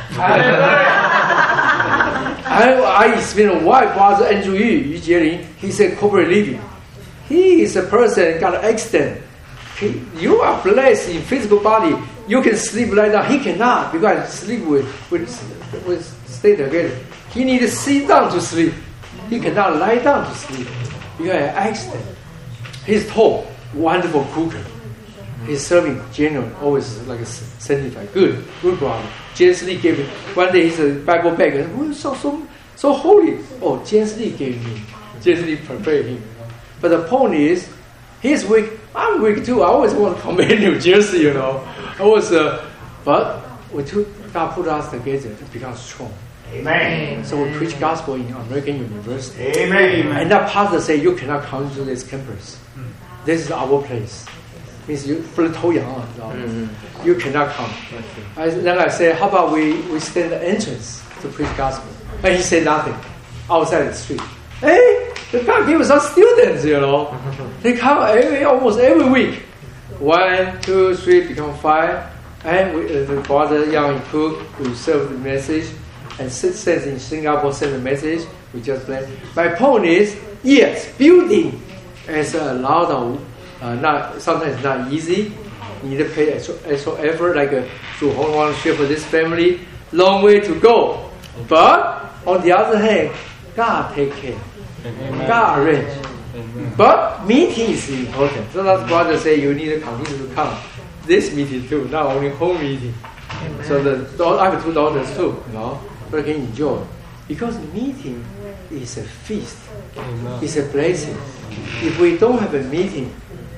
I, I explained why Brother Andrew Yu, Yu Jielin, he said corporate living. He is a person got an accident. He, you are blessed in physical body. You can sleep like that. He cannot because sleep with, with, with stay together. He needs to sit down to sleep. He cannot lie down to sleep because of an accident. He's tall, wonderful cooker. He's serving genuine, always like a sanctified. Good, good brother. James Lee gave him. One day he's a Bible bag. And, oh, so, so, so holy. Oh, James Lee gave me. James Lee prepared him. But the point is, he's weak. I'm weak too. I always want to come in New Jersey, you know. I was, uh, but we two, God put us together to become strong. Amen. So we preach gospel in American University. Amen. And that pastor say you cannot come to this campus. This is our place. Means you 不能偷羊啊，知道吗？ You cannot come. I, then I say, how about we, we stand at the entrance to preach gospel? And he said nothing. Outside the street. Hey, the God gave us some students, you know. They come every, almost every week. One, two, three, become five. And we, uh, the brother Yang Cook, we serve the message. And since in Singapore send the message, we just play. My point is, yes, building is a lot of, uh, not sometimes not easy. You need to pay extra, extra effort, like a Zhu Hong want to share for this family. Long way to go. But on the other hand, God take care. Amen. God arrange. Amen. But meeting is important. So that's brother say you need to continue to come. This meeting too, not only home meeting. Amen. So the I have two daughters too, you know, but I can enjoy. Because meeting is a feast. Amen. It's a blessing. If we don't have a meeting,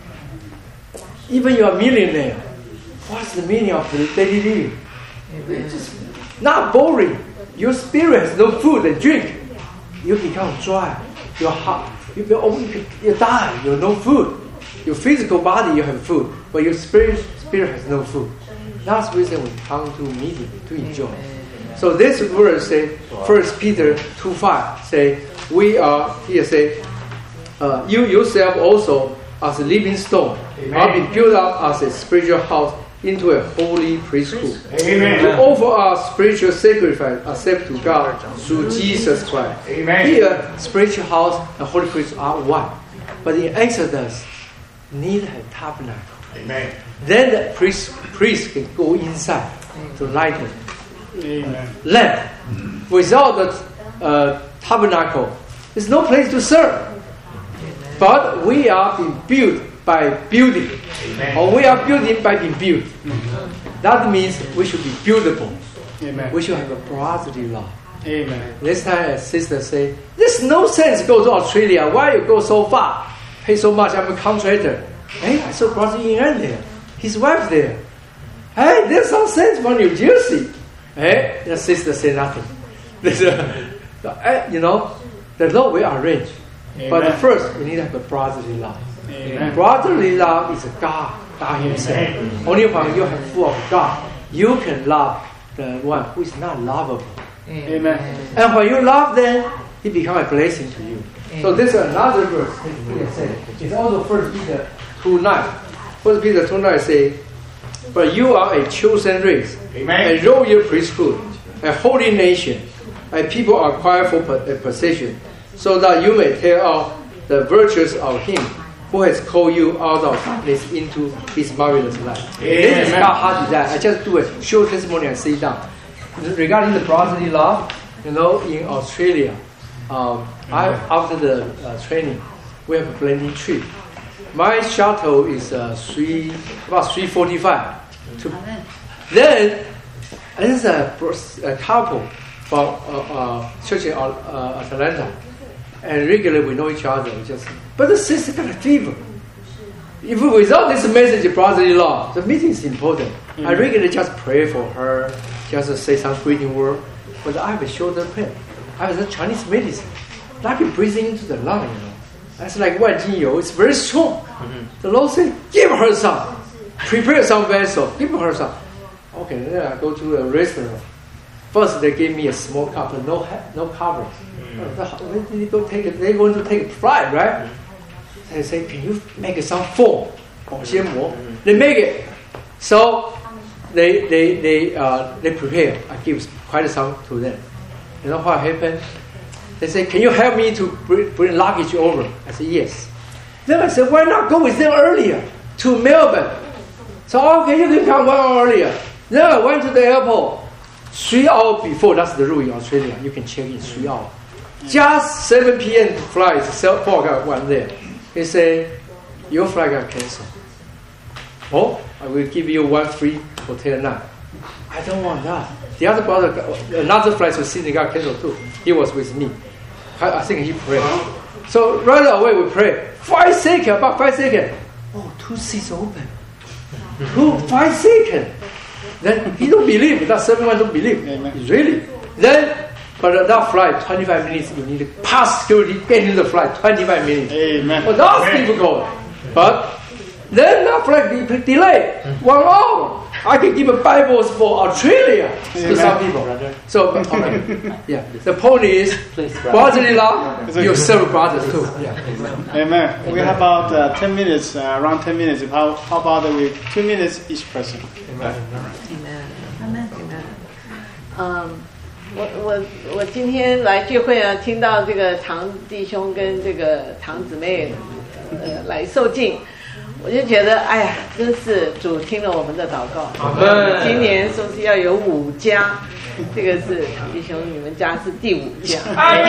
even you're a millionaire, what's the meaning of the daily living? It's just not boring. Your spirit has no food and drink. You become dry. Your heart, you, you, you die. You have no food. Your physical body, you have food, but your spirit, spirit has no food. That's the reason we come to meeting to enjoy. So this verse say, First Peter two five say, we are here say, uh, you yourself also as a living stone are being built up as a spiritual house into a holy priesthood. Amen. To offer our spiritual sacrifice accept to God through Jesus Christ. Amen. Here, spiritual house and holy priest are one. But in Exodus, need a tabernacle. Amen. Then the priest, priest can go inside to light it. Amen. Lamp. Without the uh, tabernacle, there's no place to serve. But we are being built by building. Amen. Or we are building by being built. Mm-hmm. That means we should be buildable. Amen. We should have a brotherly love. Amen. Next time a sister say, there's no sense to go to Australia. Why you go so far? Pay so much, I'm a contractor. Hey, I saw brother Ian there. His wife there. Hey, there's some sense for New Jersey. Hey, the sister say nothing. There's a, you know, the Lord will arrange. Amen. But first, we need to have a brotherly love. Amen. Brotherly love is God, God Himself. Amen. Only when you have full of God, you can love the one who is not lovable. Amen. And when you love them, He becomes a blessing to you. Amen. So this is another verse. It's also First Peter two nine. First Peter two nine say, but you are a chosen race, Amen. A royal priesthood, a holy nation, a people acquired for a possession, so that you may tell out the virtues of Him who has called you out of darkness into His marvelous light. Amen. This is not hard design. I just do a short testimony and sit down. Regarding the brotherly love, you know, in Australia, um, I, after the uh, training, we have a blending trip. My shuttle is uh, three about three forty-five. To, then there's a, a couple from uh, uh, church in uh, Atlanta, and regularly we know each other. We just, but the sister got a fever. If without this message, brotherly love, the meeting is important. Mm-hmm. I regularly just pray for her, just say some greeting word. But I have a shoulder pain. I have a Chinese medicine, like breathing into the lung, you know. That's like Wan Jin You. It's very strong. Mm-hmm. The Lord said, give her some. Prepare some vessel. Give her some. Okay, then I go to a restaurant. First, they gave me a small cup, but no no covers. Mm-hmm. They go take it. They're going to take a flight, right? Mm-hmm. They say, can you make some foam? Mm-hmm. They make it. So they they they uh, they prepare. I give quite some to them. You know what happened? They say, can you help me to bring, bring luggage over? I said, yes. Then I said, why not go with them earlier to Melbourne? So, okay, you can come one hour earlier. Then I went to the airport. Three hours before, that's the rule in Australia. You can check in three hours. Just seven p.m. flight, four o'clock one there. They say, your flight got canceled. Oh, I will give you one free hotel night. I don't want that. The other brother, another flight to Sydney got canceled too. He was with me. I, I think he prayed. So right away we pray. Five seconds, about five seconds. Oh, two seats open. Two, five seconds. Then he don't believe. That seven one don't believe. Amen. Really. Then But that flight, twenty-five minutes, you need to pass security, get into the flight, twenty-five minutes. Amen. Well, that's difficult. But then that flight be delayed one hour. I can give Bibles for Australia to some people. So, okay. Yeah. The point is, brotherly love, you serve brothers too. Yeah. Amen. We have about uh, ten minutes, uh, around ten minutes. How, how about we two minutes each person? Amen. Amen. Amen. Um, 我我我今天来聚会啊，听到这个唐弟兄跟这个唐姊妹，呃，来受敬。我就觉得，哎呀，真是主听了我们的祷告。今年说是要有五家，这个是弟兄，你们家是第五家。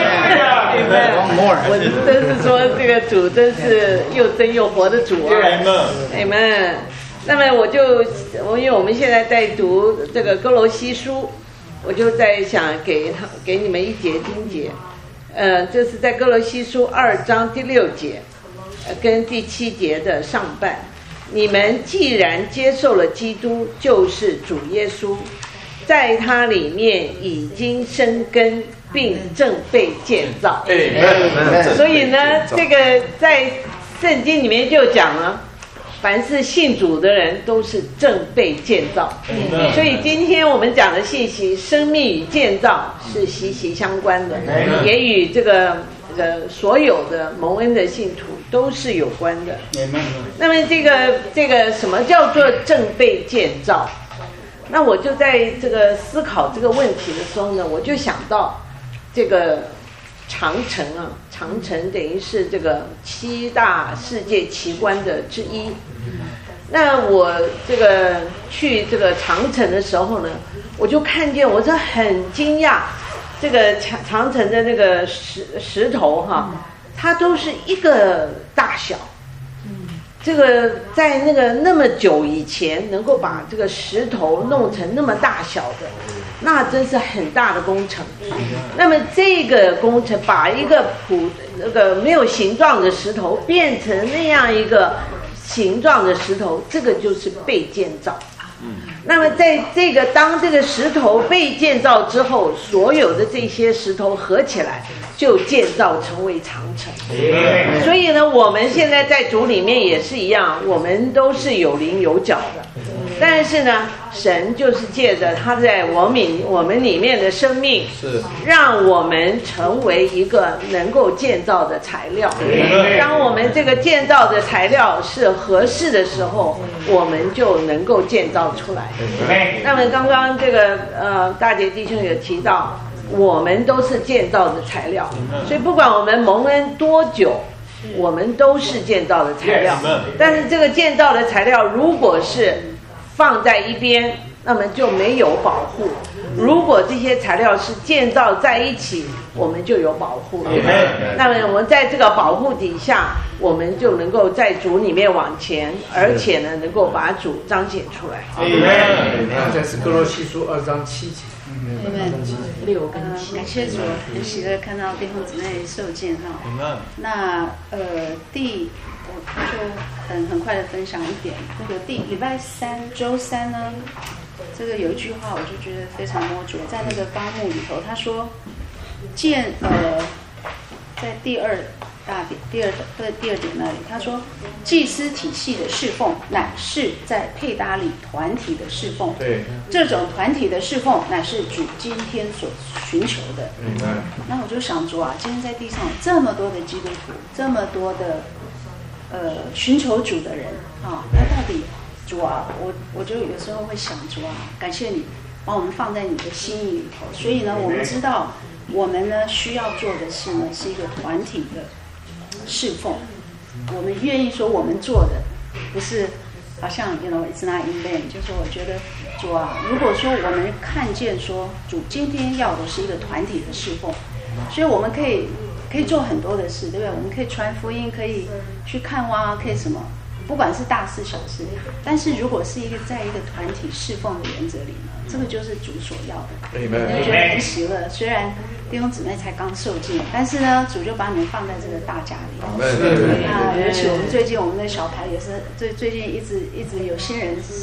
我真是说，这个主真是又真又活的主啊。Amen。那么我就，我因为我们现在在读这个哥罗西书，我就在想给他给你们一节经节，呃，这是在哥罗西书二章第六节。跟第七节的上半，你们既然接受了基督，就是主耶稣，在他里面已经生根，并正被建造。所以呢，这个在圣经里面就讲了，凡是信主的人都是正被建造。所以今天我们讲的信息，生命与建造是息息相关的，也与这个呃所有的蒙恩的信徒都是有关的。那么这个这个什么叫做正被建造？那我就在这个思考这个问题的时候呢，我就想到这个长城啊，长城等于是这个七大世界奇观的之一。那我这个去这个长城的时候呢，我就看见，我是很惊讶，这个长长城的那个石石头哈，它都是一个大小。这个在那个那么久以前，能够把这个石头弄成那么大小的，那真是很大的工程。那么这个工程把一个普那个没有形状的石头变成那样一个形状的石头，这个就是被建造。那么在这个当这个石头被建造之后，所有的这些石头合起来就建造成为长城。所以呢，我们现在在主里面也是一样，我们都是有棱有角的。但是呢，神就是借着他在我们我们里面的生命，让我们成为一个能够建造的材料。当我们这个建造的材料是合适的时候，我们就能够建造出来。那么刚刚这个呃大姐弟兄有提到，我们都是建造的材料，所以不管我们蒙恩多久，我们都是建造的材料。但是这个建造的材料如果是放在一边，那么就没有保护。如果这些材料是建造在一起，我们就有保护。那么我们在这个保护底下，我们就能够在主里面往前，而且呢，能够把主彰显出来。 这是哥罗西书二章七节。 六跟七。感谢主，很喜乐看到弟兄姊妹受见哈。那呃第。我就很很快的分享一点，那个第礼拜三周三呢，这个有一句话我就觉得非常摸着，在那个纲目里头，他说见呃，在第二大点第二的第二点那里，他说祭司体系的侍奉乃是在配搭里团体的侍奉，对，这种团体的侍奉乃是主今天所寻求的。嗯，那我就想说啊，今天在地上有这么多的基督徒，这么多的。呃，寻求主的人啊，那到底主啊，我我就有时候会想主啊，感谢你把我们放在你的心意里头。所以呢，我们知道我们呢需要做的事呢是一个团体的侍奉。我们愿意说我们做的不是好像 you know it's not in vain， 就是我觉得主啊，如果说我们看见说主今天要的是一个团体的侍奉，所以我们可以。可以做很多的事，对不对？我们可以传福音，可以去看望，可以什么，不管是大事小事。但是如果是一个在一个团体侍奉的原则里呢，这个就是主所要的。你们觉得很喜乐，虽然弟兄姊妹才刚受浸，但是呢，主就把你们放在这个大家里。那尤其我们最近我们的小牌也是最最近一直一直有新人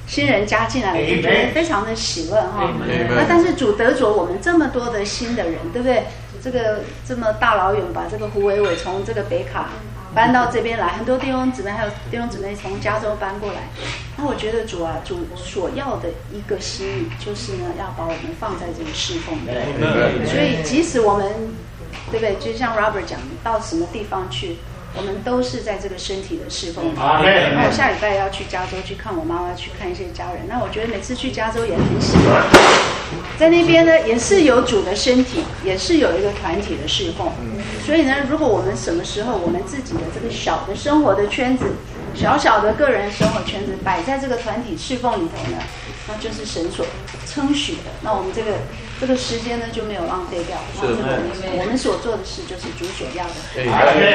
新人加进来，我就觉得非常的喜乐哈。那但是主得着我们这么多的新的人，对不对？这个这么大老远把这个胡伟伟从这个北卡搬到这边来，很多弟兄姊妹还有弟兄姊妹从加州搬过来。那我觉得主啊，主所要的一个心意就是呢，要把我们放在这个侍奉里。所以即使我们对不对？就像 Robert 讲的，到什么地方去，我们都是在这个身体的侍奉里。那我下礼拜要去加州去看我妈妈，去看一些家人。那我觉得每次去加州也很喜欢，在那边呢也是有主的身体，也是有一个团体的侍奉。所以呢，如果我们什么时候我们自己的这个小的生活的圈子，小小的个人生活圈子摆在这个团体侍奉里头呢，那就是神所称许的。那我们这个这个时间呢就没有浪费掉。是我们所做的事就是主所要的。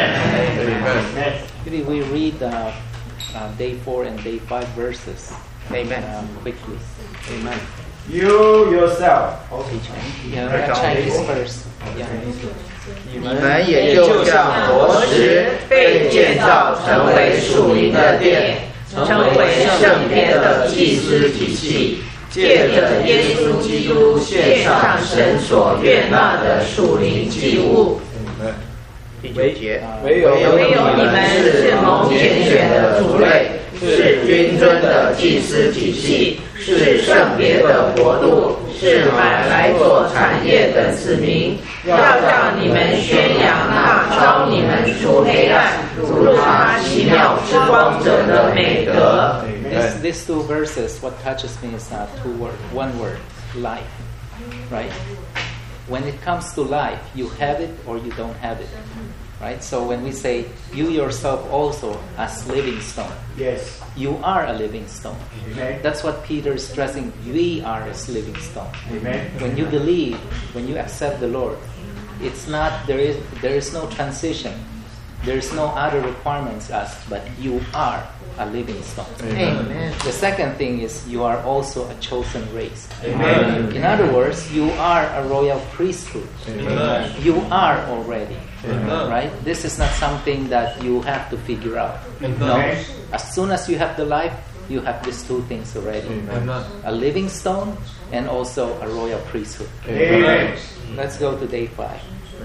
Amen. Maybe we read uh, uh, day four and day five verses. Amen. Um, quickly. Amen. You yourself. Yeah, Chinese first. Yeah. 你们也就像活石被建造成为属灵的殿，成为圣别的祭司体系，借着耶稣基督献上神所悦纳的属灵祭物。第九节，唯有唯有你们是蒙拣选的族类，是君尊的祭司体系，是圣别的国度，是买来做产业的子民，要让你们宣扬那召你们出黑暗，入他奇妙之光者的美德。 This, these two verses, what touches me is uh, two word, one word, life, right? When it comes to life, you have it or you don't have it, right? So when we say, you yourself also as living stone, yes, you are a living stone. Amen. That's what Peter is stressing, we are as living stone. Amen. When you believe, when you accept the Lord, it's not, there is, there is no transition. There is no other requirements as, but you are a living stone. Amen. The second thing is you are also a chosen race. Amen. In other words, you are a royal priesthood. Amen. You are already. Amen. Right? This is not something that you have to figure out. Amen. No. As soon as you have the life, you have these two things already. Amen. A living stone and also a royal priesthood. Amen. Let's go to day five.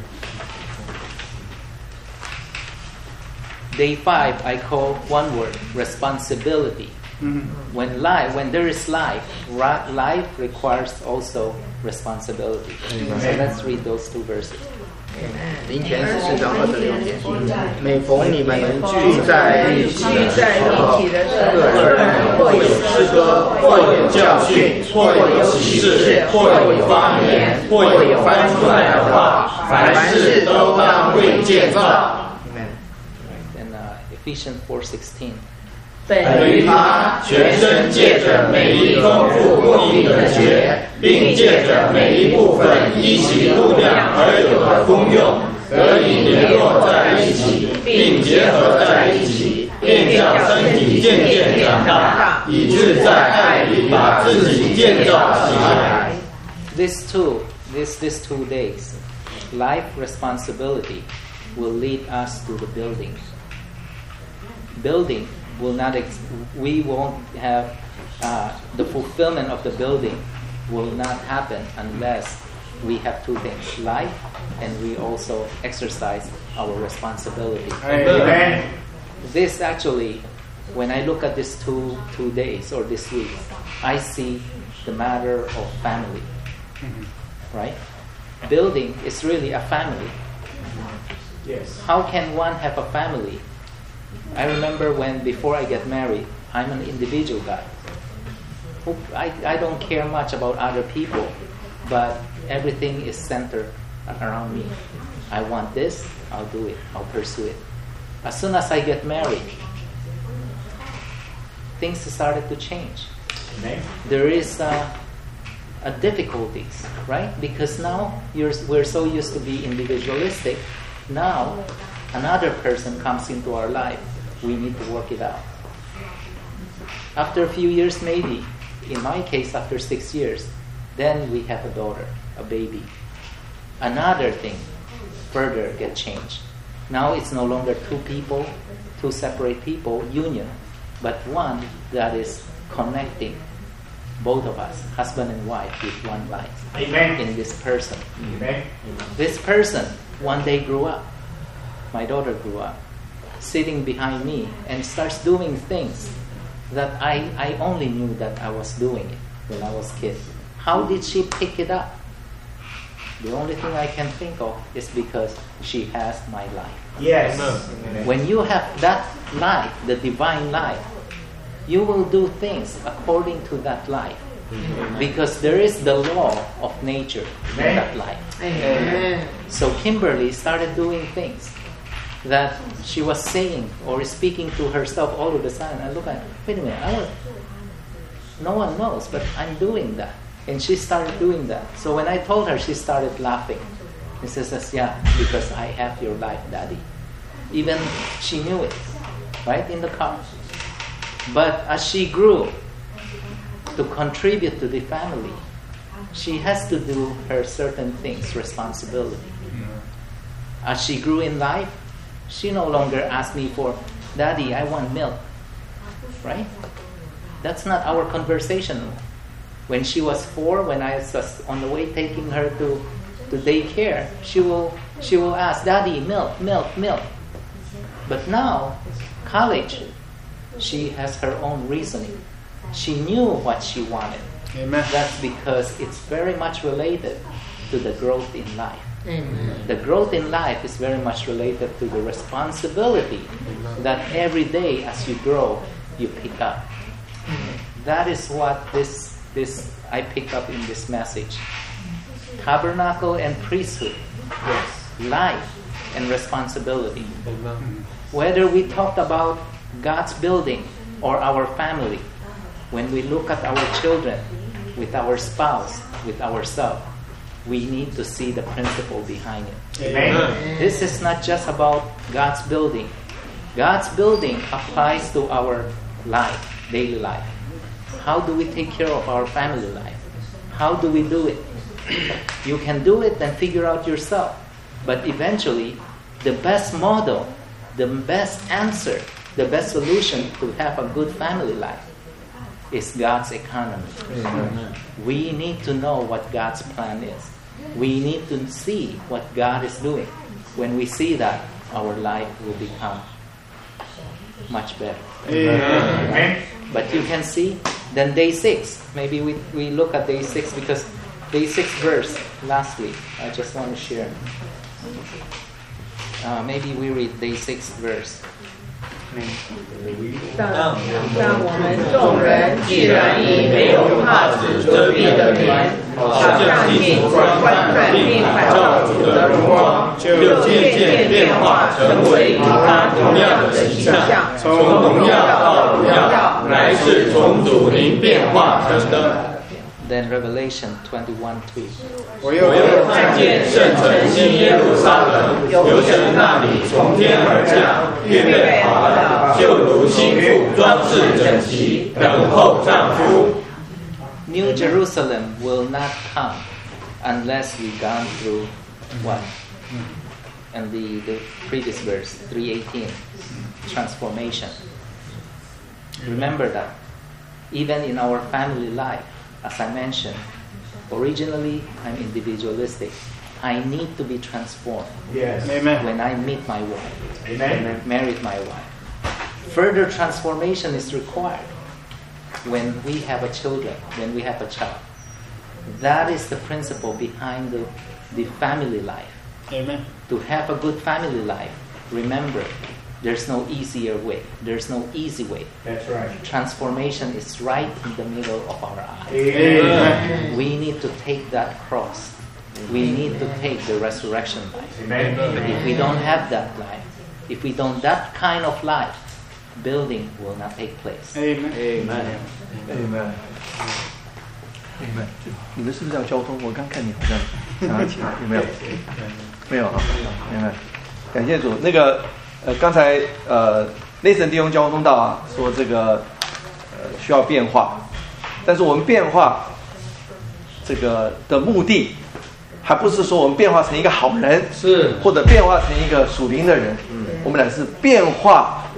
Day five, I call one word, responsibility. Mm-hmm. When life, when there is life, ra- life requires also responsibility. Amen. So let's read those two verses. 林前十四章二十六节，每逢你们聚在一起的时候，个人或有诗歌，或有教训，或有启示，或有方言，或有翻出来的话，凡事都当为建造。 Ephesians four sixteen. 本于他全身借着每一丰富供应的节，并借着每一部分一起度量而有的功用，得以联络在一起，并结合在一起，便叫身体渐渐长大，以致在爱里把自己建造起来。 These two, this these two days, life responsibility will lead us to the building. Building will not, ex- we won't have, uh, the fulfillment of the building will not happen unless we have two things, life and we also exercise our responsibility. Amen. This actually, when I look at these two, two days or this week, I see the matter of family, mm-hmm. right? Building is really a family. Yes. How can one have a family? I remember when, before I get married, I'm an individual guy. I, I don't care much about other people, but everything is centered around me. I want this, I'll do it, I'll pursue it. As soon as I get married, things started to change. Amen. There is uh, a difficulties, right? Because now you're, we're so used to be individualistic. Now, another person comes into our life. We need to work it out. After a few years, maybe, in my case, after six years, then we have a daughter, a baby. Another thing further get changed. Now it's no longer two people, two separate people, union. but one that is connecting both of us, husband and wife, with one life. Amen. In this person. Amen. This person one day grew up. My daughter grew up, sitting behind me and starts doing things that I, I only knew that I was doing it when I was a kid. How did she pick it up? The only thing I can think of is because she has my life. Yes. When you have that life, the divine life, you will do things according to that life. Because there is the law of nature in that life. Amen. So Kimberly started doing things that she was saying or speaking to herself all of the time. I look at, wait a minute, I was, no one knows, but I'm doing that. And she started doing that. So when I told her, she started laughing. And she says, yeah, because I have your life, Daddy. Even she knew it, right, in the car. But as she grew to contribute to the family, she has to do her certain things, responsibility. As she grew in life, she no longer asked me for, Daddy, I want milk. Right? That's not our conversation. When she was four, when I was on the way taking her to, to daycare, she will she will ask, Daddy, milk, milk, milk. But now, college, she has her own reasoning. She knew what she wanted. Amen. That's because it's very much related to the growth in life. Amen. The growth in life is very much related to the responsibility that every day as you grow, you pick up. That is what this this I pick up in this message. Tabernacle and priesthood. Yes. Life and responsibility. Whether we talked about God's building or our family, when we look at our children, with our spouse, with ourselves, we need to see the principle behind it. Amen. This is not just about God's building. God's building applies to our life, daily life. How do we take care of our family life? How do we do it? You can do it and figure out yourself. But eventually, the best model, the best answer, the best solution to have a good family life is God's economy. Amen. We need to know what God's plan is. We need to see what God is doing. When we see that, our life will become much better. Amen. But you can see, then day six, maybe we, we look at day six because day six verse last week, I just want to share. Uh, maybe we read day six verse. 但但我们众人既然以没有帕子遮蔽的脸，好像镜观转并反照主的荣光，就渐渐变化成为与他同样的形象，从荣耀到荣耀，乃是从主灵变化成的。 Then Revelation twenty-one two. 我又看见圣城新耶路撒冷由神那里从天而降，预备好了，就如新妇装饰整齐，等候丈夫。 New Jerusalem will not come unless we've gone through what? And the, the previous verse, three eighteen, transformation. Remember that. Even in our family life, as I mentioned, originally I'm individualistic. I need to be transformed. Yes. Amen. When I meet my wife. Amen. When I married my wife. Further transformation is required when we have a children, when we have a child. That is the principle behind the, the family life. Amen. To have a good family life, remember, there's no easier way. There's no easy way. That's right. Transformation is right in the middle of our eyes. Amen. We need to take that cross. We need to take the resurrection life. Amen. If we don't have that life, if we don't that kind of life, building will not take place. Amen. Amen. Amen. Amen. 你们是不是要交通？我刚看你好像拿起来，有没有？没有哈。Amen. 感谢主。那个呃，刚才呃，内神弟兄交通到啊，说这个呃需要变化，但是我们变化这个的目的，还不是说我们变化成一个好人， 是或者变化成一个属灵的人，嗯，我们乃是变化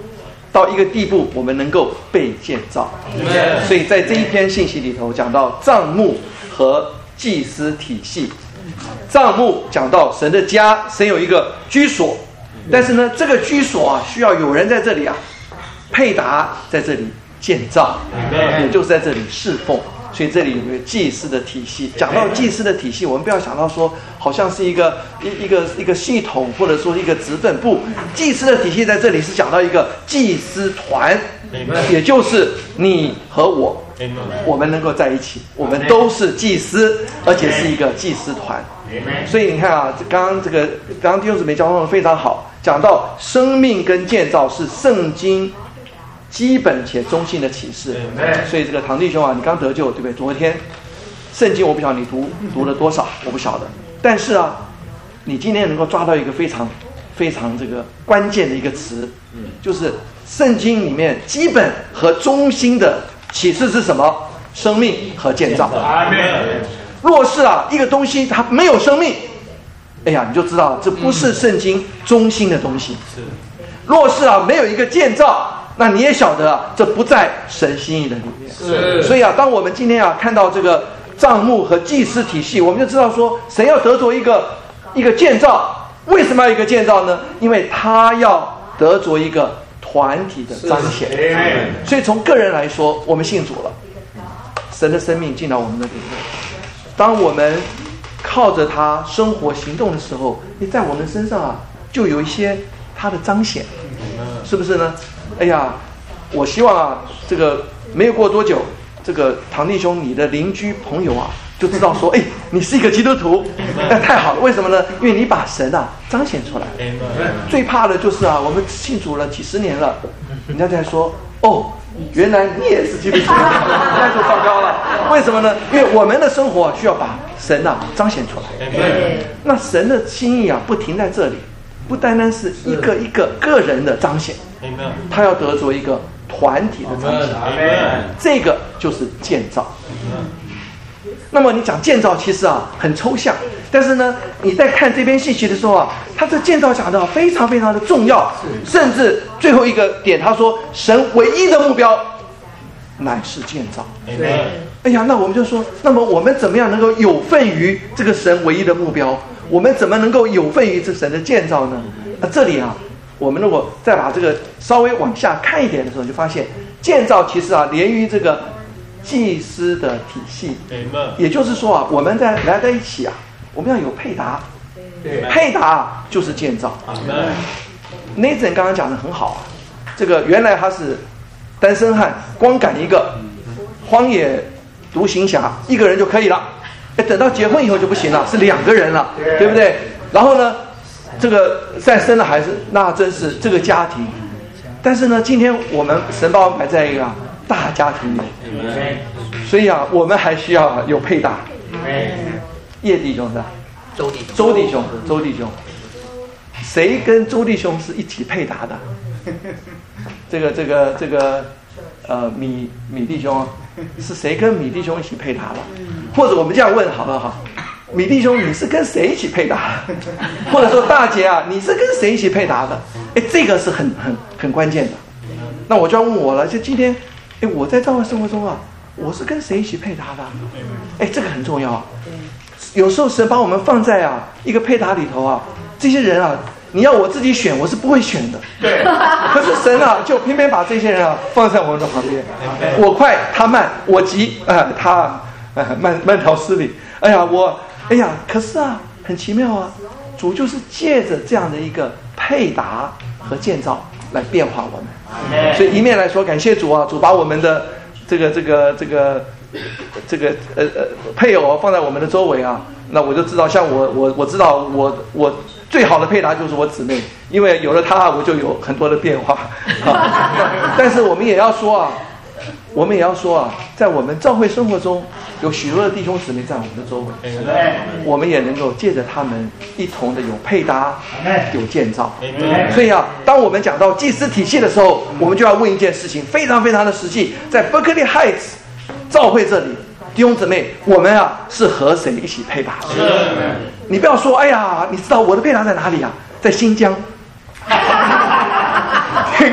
到一个地步，我们能够被建造。所以在这一篇信息里头讲到帐幕和祭司体系。帐幕讲到神的家，神有一个居所，但是呢，这个居所啊，需要有人在这里啊，配搭在这里建造，也就是在这里侍奉。所以这里有个祭司的体系。讲到祭司的体系，我们不要想到说好像是一个一一个一个系统，或者说一个职分部。祭司的体系在这里是讲到一个祭司团，也就是你和我，我们能够在一起，我们都是祭司，而且是一个祭司团。所以你看啊，刚刚这个刚刚弟兄姊妹交通的非常好，讲到生命跟建造是圣经基本且中心的启示。所以这个唐弟兄啊，你刚得救对不对？昨天圣经我不晓得你读读了多少，我不晓得，但是啊，你今天能够抓到一个非常非常这个关键的一个词，就是圣经里面基本和中心的启示是什么？生命和建造。若是啊一个东西它没有生命，哎呀，你就知道这不是圣经中心的东西。若是啊没有一个建造，那你也晓得啊，这不在神心意的里面。所以啊，当我们今天啊看到这个帐幕和祭司体系，我们就知道说，神要得着一个一个建造。为什么要一个建造呢？因为他要得着一个团体的彰显。所以从个人来说，我们信主了，神的生命进到我们的里面。当我们靠着他生活行动的时候，你在我们身上啊，就有一些他的彰显，是不是呢？哎呀，我希望啊，这个没有过多久，这个唐弟兄，你的邻居朋友啊，就知道说，哎，你是一个基督徒，哎，太好了。为什么呢？因为你把神啊彰显出来。最怕的就是啊，我们信主了几十年了，人家在说，哦，原来你也是基督徒，那就糟糕了。为什么呢？因为我们的生活需要把神啊彰显出来。那神的心意啊，不停在这里，不单单是一个一个个人的彰显，他要得着一个团体的彰显。这个就是建造。那么你讲建造，其实啊很抽象，但是呢，你在看这篇信息的时候啊，他这建造讲的非常非常的重要，甚至最后一个点，他说神唯一的目标乃是建造。哎呀，那我们就说，那么我们怎么样能够有份于这个神唯一的目标？我们怎么能够有份于这神的建造呢？那这里啊，我们如果再把这个稍微往下看一点的时候，就发现建造其实啊连于这个祭司的体系。也就是说啊，我们在来在一起啊，我们要有配搭，配搭就是建造。Nathan 刚刚讲的很好啊，这个原来他是单身汉，光赶一个荒野独行侠，一个人就可以了。哎，等到结婚以后就不行了，是两个人了，对不对？然后呢，这个再生了孩子，那真是这个家庭。但是呢，今天我们神把我们摆在一个大家庭里，所以啊，我们还需要有配搭。叶弟兄是吧？ 周弟兄， 周弟兄，周弟兄，谁跟周弟兄是一起配搭的？这个这个这个呃，米米弟兄是谁跟米弟兄一起配搭的？或者我们这样问好了哈，米弟兄你是跟谁一起配搭？或者说大姐啊，你是跟谁一起配搭的？哎，这个是很很很关键的。那我就要问我了，就今天，哎，我在教会生活中啊，我是跟谁一起配搭的？哎，这个很重要啊。有时候神把我们放在啊一个配搭里头啊，这些人啊，你要我自己选，我是不会选的。对。可是神啊，就偏偏把这些人啊放在我们的旁边。我快，他慢；我急，呃，他呃慢慢条斯理。哎呀，我，哎呀，可是啊，很奇妙啊，主就是借着这样的一个配搭和建造来变化我们。所以一面来说，感谢主啊，主把我们的这个这个这个这个呃呃配偶放在我们的周围啊，那我就知道，像我我我知道我我最好的配搭就是我姊妹，因为有了她，我就有很多的变化。啊、但是我们也要说啊，我们也要说啊，在我们教会生活中，有许多的弟兄姊妹在我们的周围，我们也能够借着他们一同的有配搭，有建造。所以啊，当我们讲到祭司体系的时候，我们就要问一件事情，非常非常的实际，在 Berkeley Heights 教会这里，弟兄姊妹，我们啊是和谁一起配搭的？你不要说，哎呀，你知道我的配搭在哪里啊？在新疆。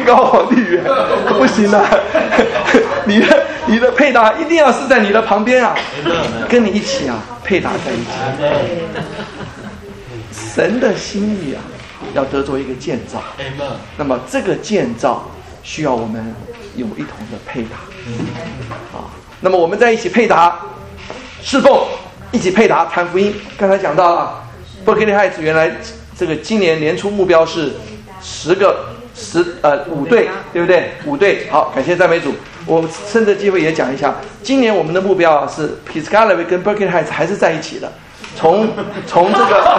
高皇帝远，不行啊！你的你的配搭一定要是在你的旁边啊，跟你一起啊配搭在一起。神的心意啊，要得着一个建造。那么这个建造需要我们有一同的配搭。啊，那么我们在一起配搭侍奉，一起配搭传福音。刚才讲到了 Berkeley Heights 原来这个今年年初目标是十个十呃五队，对不对？五队。好，感谢赞美主。我趁这机会也讲一下，今年我们的目标啊是 Piscataway 跟 Berkeley Heights 还是在一起的。从从这个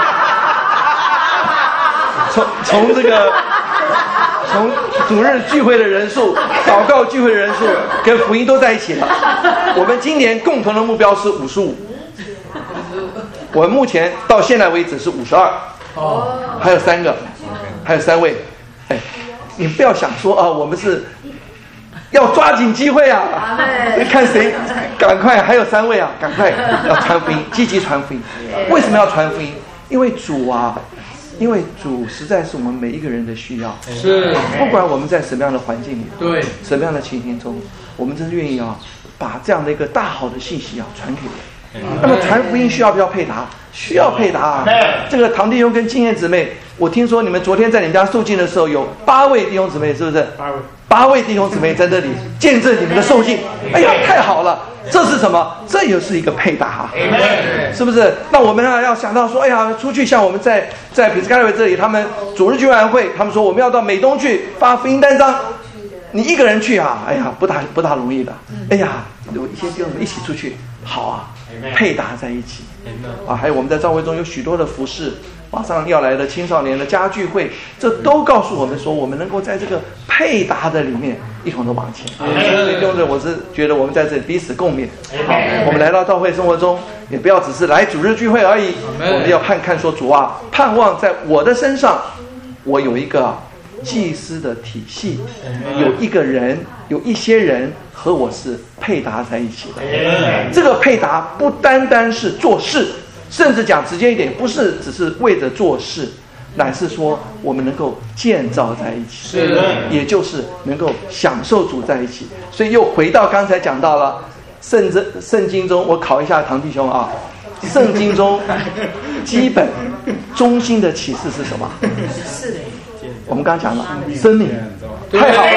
从从这个从主日聚会的人数、祷告聚会的人数跟福音都在一起了。我们今年共同的目标是五十五，我们目前到现在为止是五十二，还有三个，还有三位。哎，你不要想说啊，我们是要抓紧机会啊，看谁赶快，还有三位啊，赶快要传福音，积极传福音。为什么要传福音？因为主啊。因为主实在是我们每一个人的需要， 是不管我们在什么样的环境里， 对什么样的情形中，我们真是愿意啊，把这样的一个大好的信息啊传给人。那么传福音需要不要配搭？需要配搭啊！这个堂弟兄跟经验姊妹，我听说你们昨天在你们家受浸的时候，有八位弟兄姊妹，是不是？八位，八位弟兄姊妹在这里见证你们的受浸。哎呀，太好了！这是什么？这又是一个配搭啊，是不是？那我们啊要想到说，哎呀，出去像我们在在比斯盖维这里，他们主日聚会会，他们说我们要到美东去发福音单张。你一个人去啊，哎呀，不大不大容易的。哎呀，有一些弟兄一起出去，好啊，配搭在一起啊。还有我们在教会中有许多的服事，马上要来的青少年的家聚会，这都告诉我们说，我们能够在这个配搭的里面一同的往前。所以兄弟，我是觉得我们在这里彼此共勉。好，我们来到教会生活中，也不要只是来主日聚会而已，我们要看看说主啊，盼望在我的身上，我有一个祭司的体系，有一个人，有一些人和我是配搭在一起的。这个配搭不单单是做事，甚至讲直接一点，不是只是为着做事，乃是说我们能够建造在一起，是的，也就是能够享受主在一起。所以又回到刚才讲到了圣经圣经中，我考一下唐弟兄啊，圣经中基本中心的启示是什么？是的。我们刚刚讲了生命，太好了，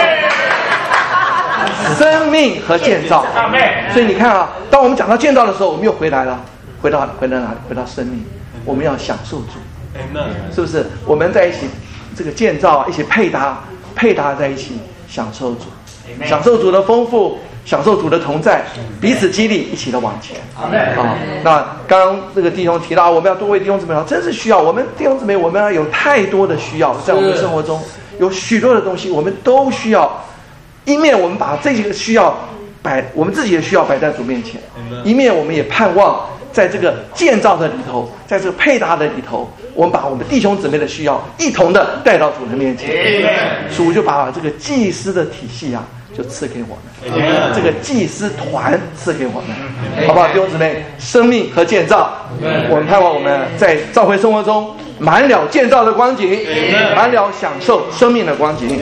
生命和建造。所以你看啊，当我们讲到建造的时候，我们又回来了，回到回到哪里？回到生命。我们要享受主，是不是？我们在一起这个建造，一起配搭，配搭在一起，享受主，享受主的丰富，享受主的同在，彼此激励，一起的往前。啊，那刚刚这个弟兄提到，我们要多为弟兄姊妹，真是需要。我们弟兄姊妹，我们要有太多的需要，在我们生活中有许多的东西，我们都需要。一面我们把这些个需要摆，我们自己的需要摆在主面前；一面我们也盼望在这个建造的里头，在这个配搭的里头，我们把我们弟兄姊妹的需要一同的带到主的面前。主就把这个祭司的体系啊，就赐给我们，这个祭司团赐给我们，好不好？弟兄姊妹，生命和建造，我们盼望我们在教会生活中满了建造的光景，满了享受生命的光景。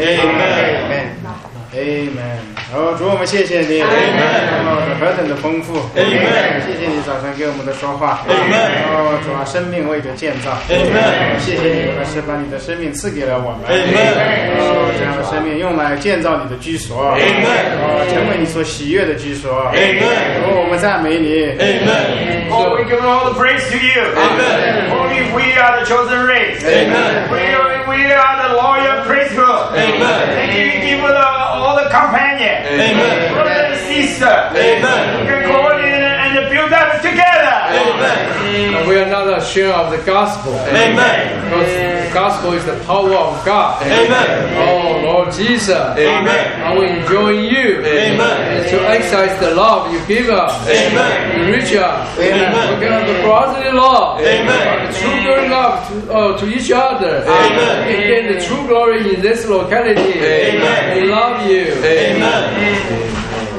Amen。哦，主，我们谢谢你，哦，这何等的丰富，谢谢你早晨给我们的说话，哦，主啊，生命为着建造，谢谢你，是把你的生命赐给了我们，哦，这样的生命用来建造你的居所，哦，成为你所喜悦的居所，哦，我们赞美你 ，Oh, we give all the praise to you, Amen. Only we are the chosen race, Amen. We are, we are the loyal priesthood, Amen. Thank you, give the, all the companions, Amen. Brother and sister, Amen. We can go in and build up together, Amen. And we are not ashamed of the gospel, Amen. Because the gospel is the power of God, Amen. Oh Lord Jesus, Amen. And we enjoy you, Amen. And to exercise the love you give us, Amen. You reach us, Amen. We can have the brotherly love, Amen. The true glory love to, uh, to each other, Amen. We gain the true glory in this locality, Amen. We love you, Amen.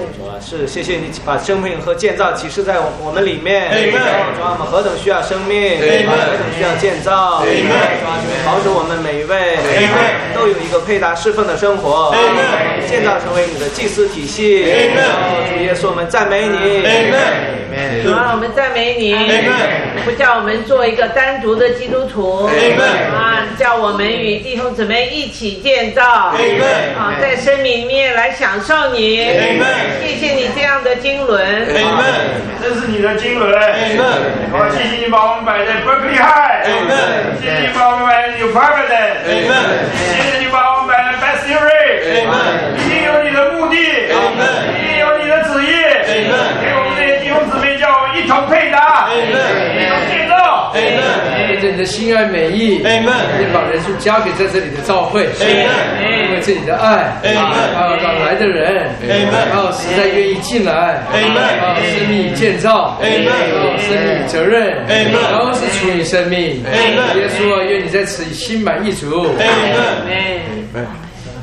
主啊，是谢谢你把生命和建造启示在我们里面。主啊，我们何等需要生命，何等需要建造。主啊，求你保守我们每一位都有一个配搭侍奉的生活，建造成为你的祭司体系。主耶稣，我们赞美你。 主啊，我们赞美你，不叫我们做一个单独的基督徒，啊，叫我们与弟兄姊妹一起建造，啊，在生命里面来享受你。谢谢你这样的经纶， 这是你的经纶。我谢谢你把我们摆在 Berkeley High， 谢谢你把我们摆在 New Providence， 谢谢你把我们摆在 Bassingray， 一定有你的目的，一定有你的旨意，给我们这些弟兄姊妹叫我们一同配搭，一同建造。 为着你的心爱美意，你把人数加给在这里的教会，因为这里的爱，还有让来的人，还有实在愿意进来，还有生命建造，还有生命责任，都是出于生命。耶稣啊，愿你在此心满意足。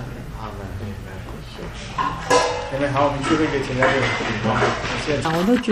好，我们聚会可以停在这里。我都觉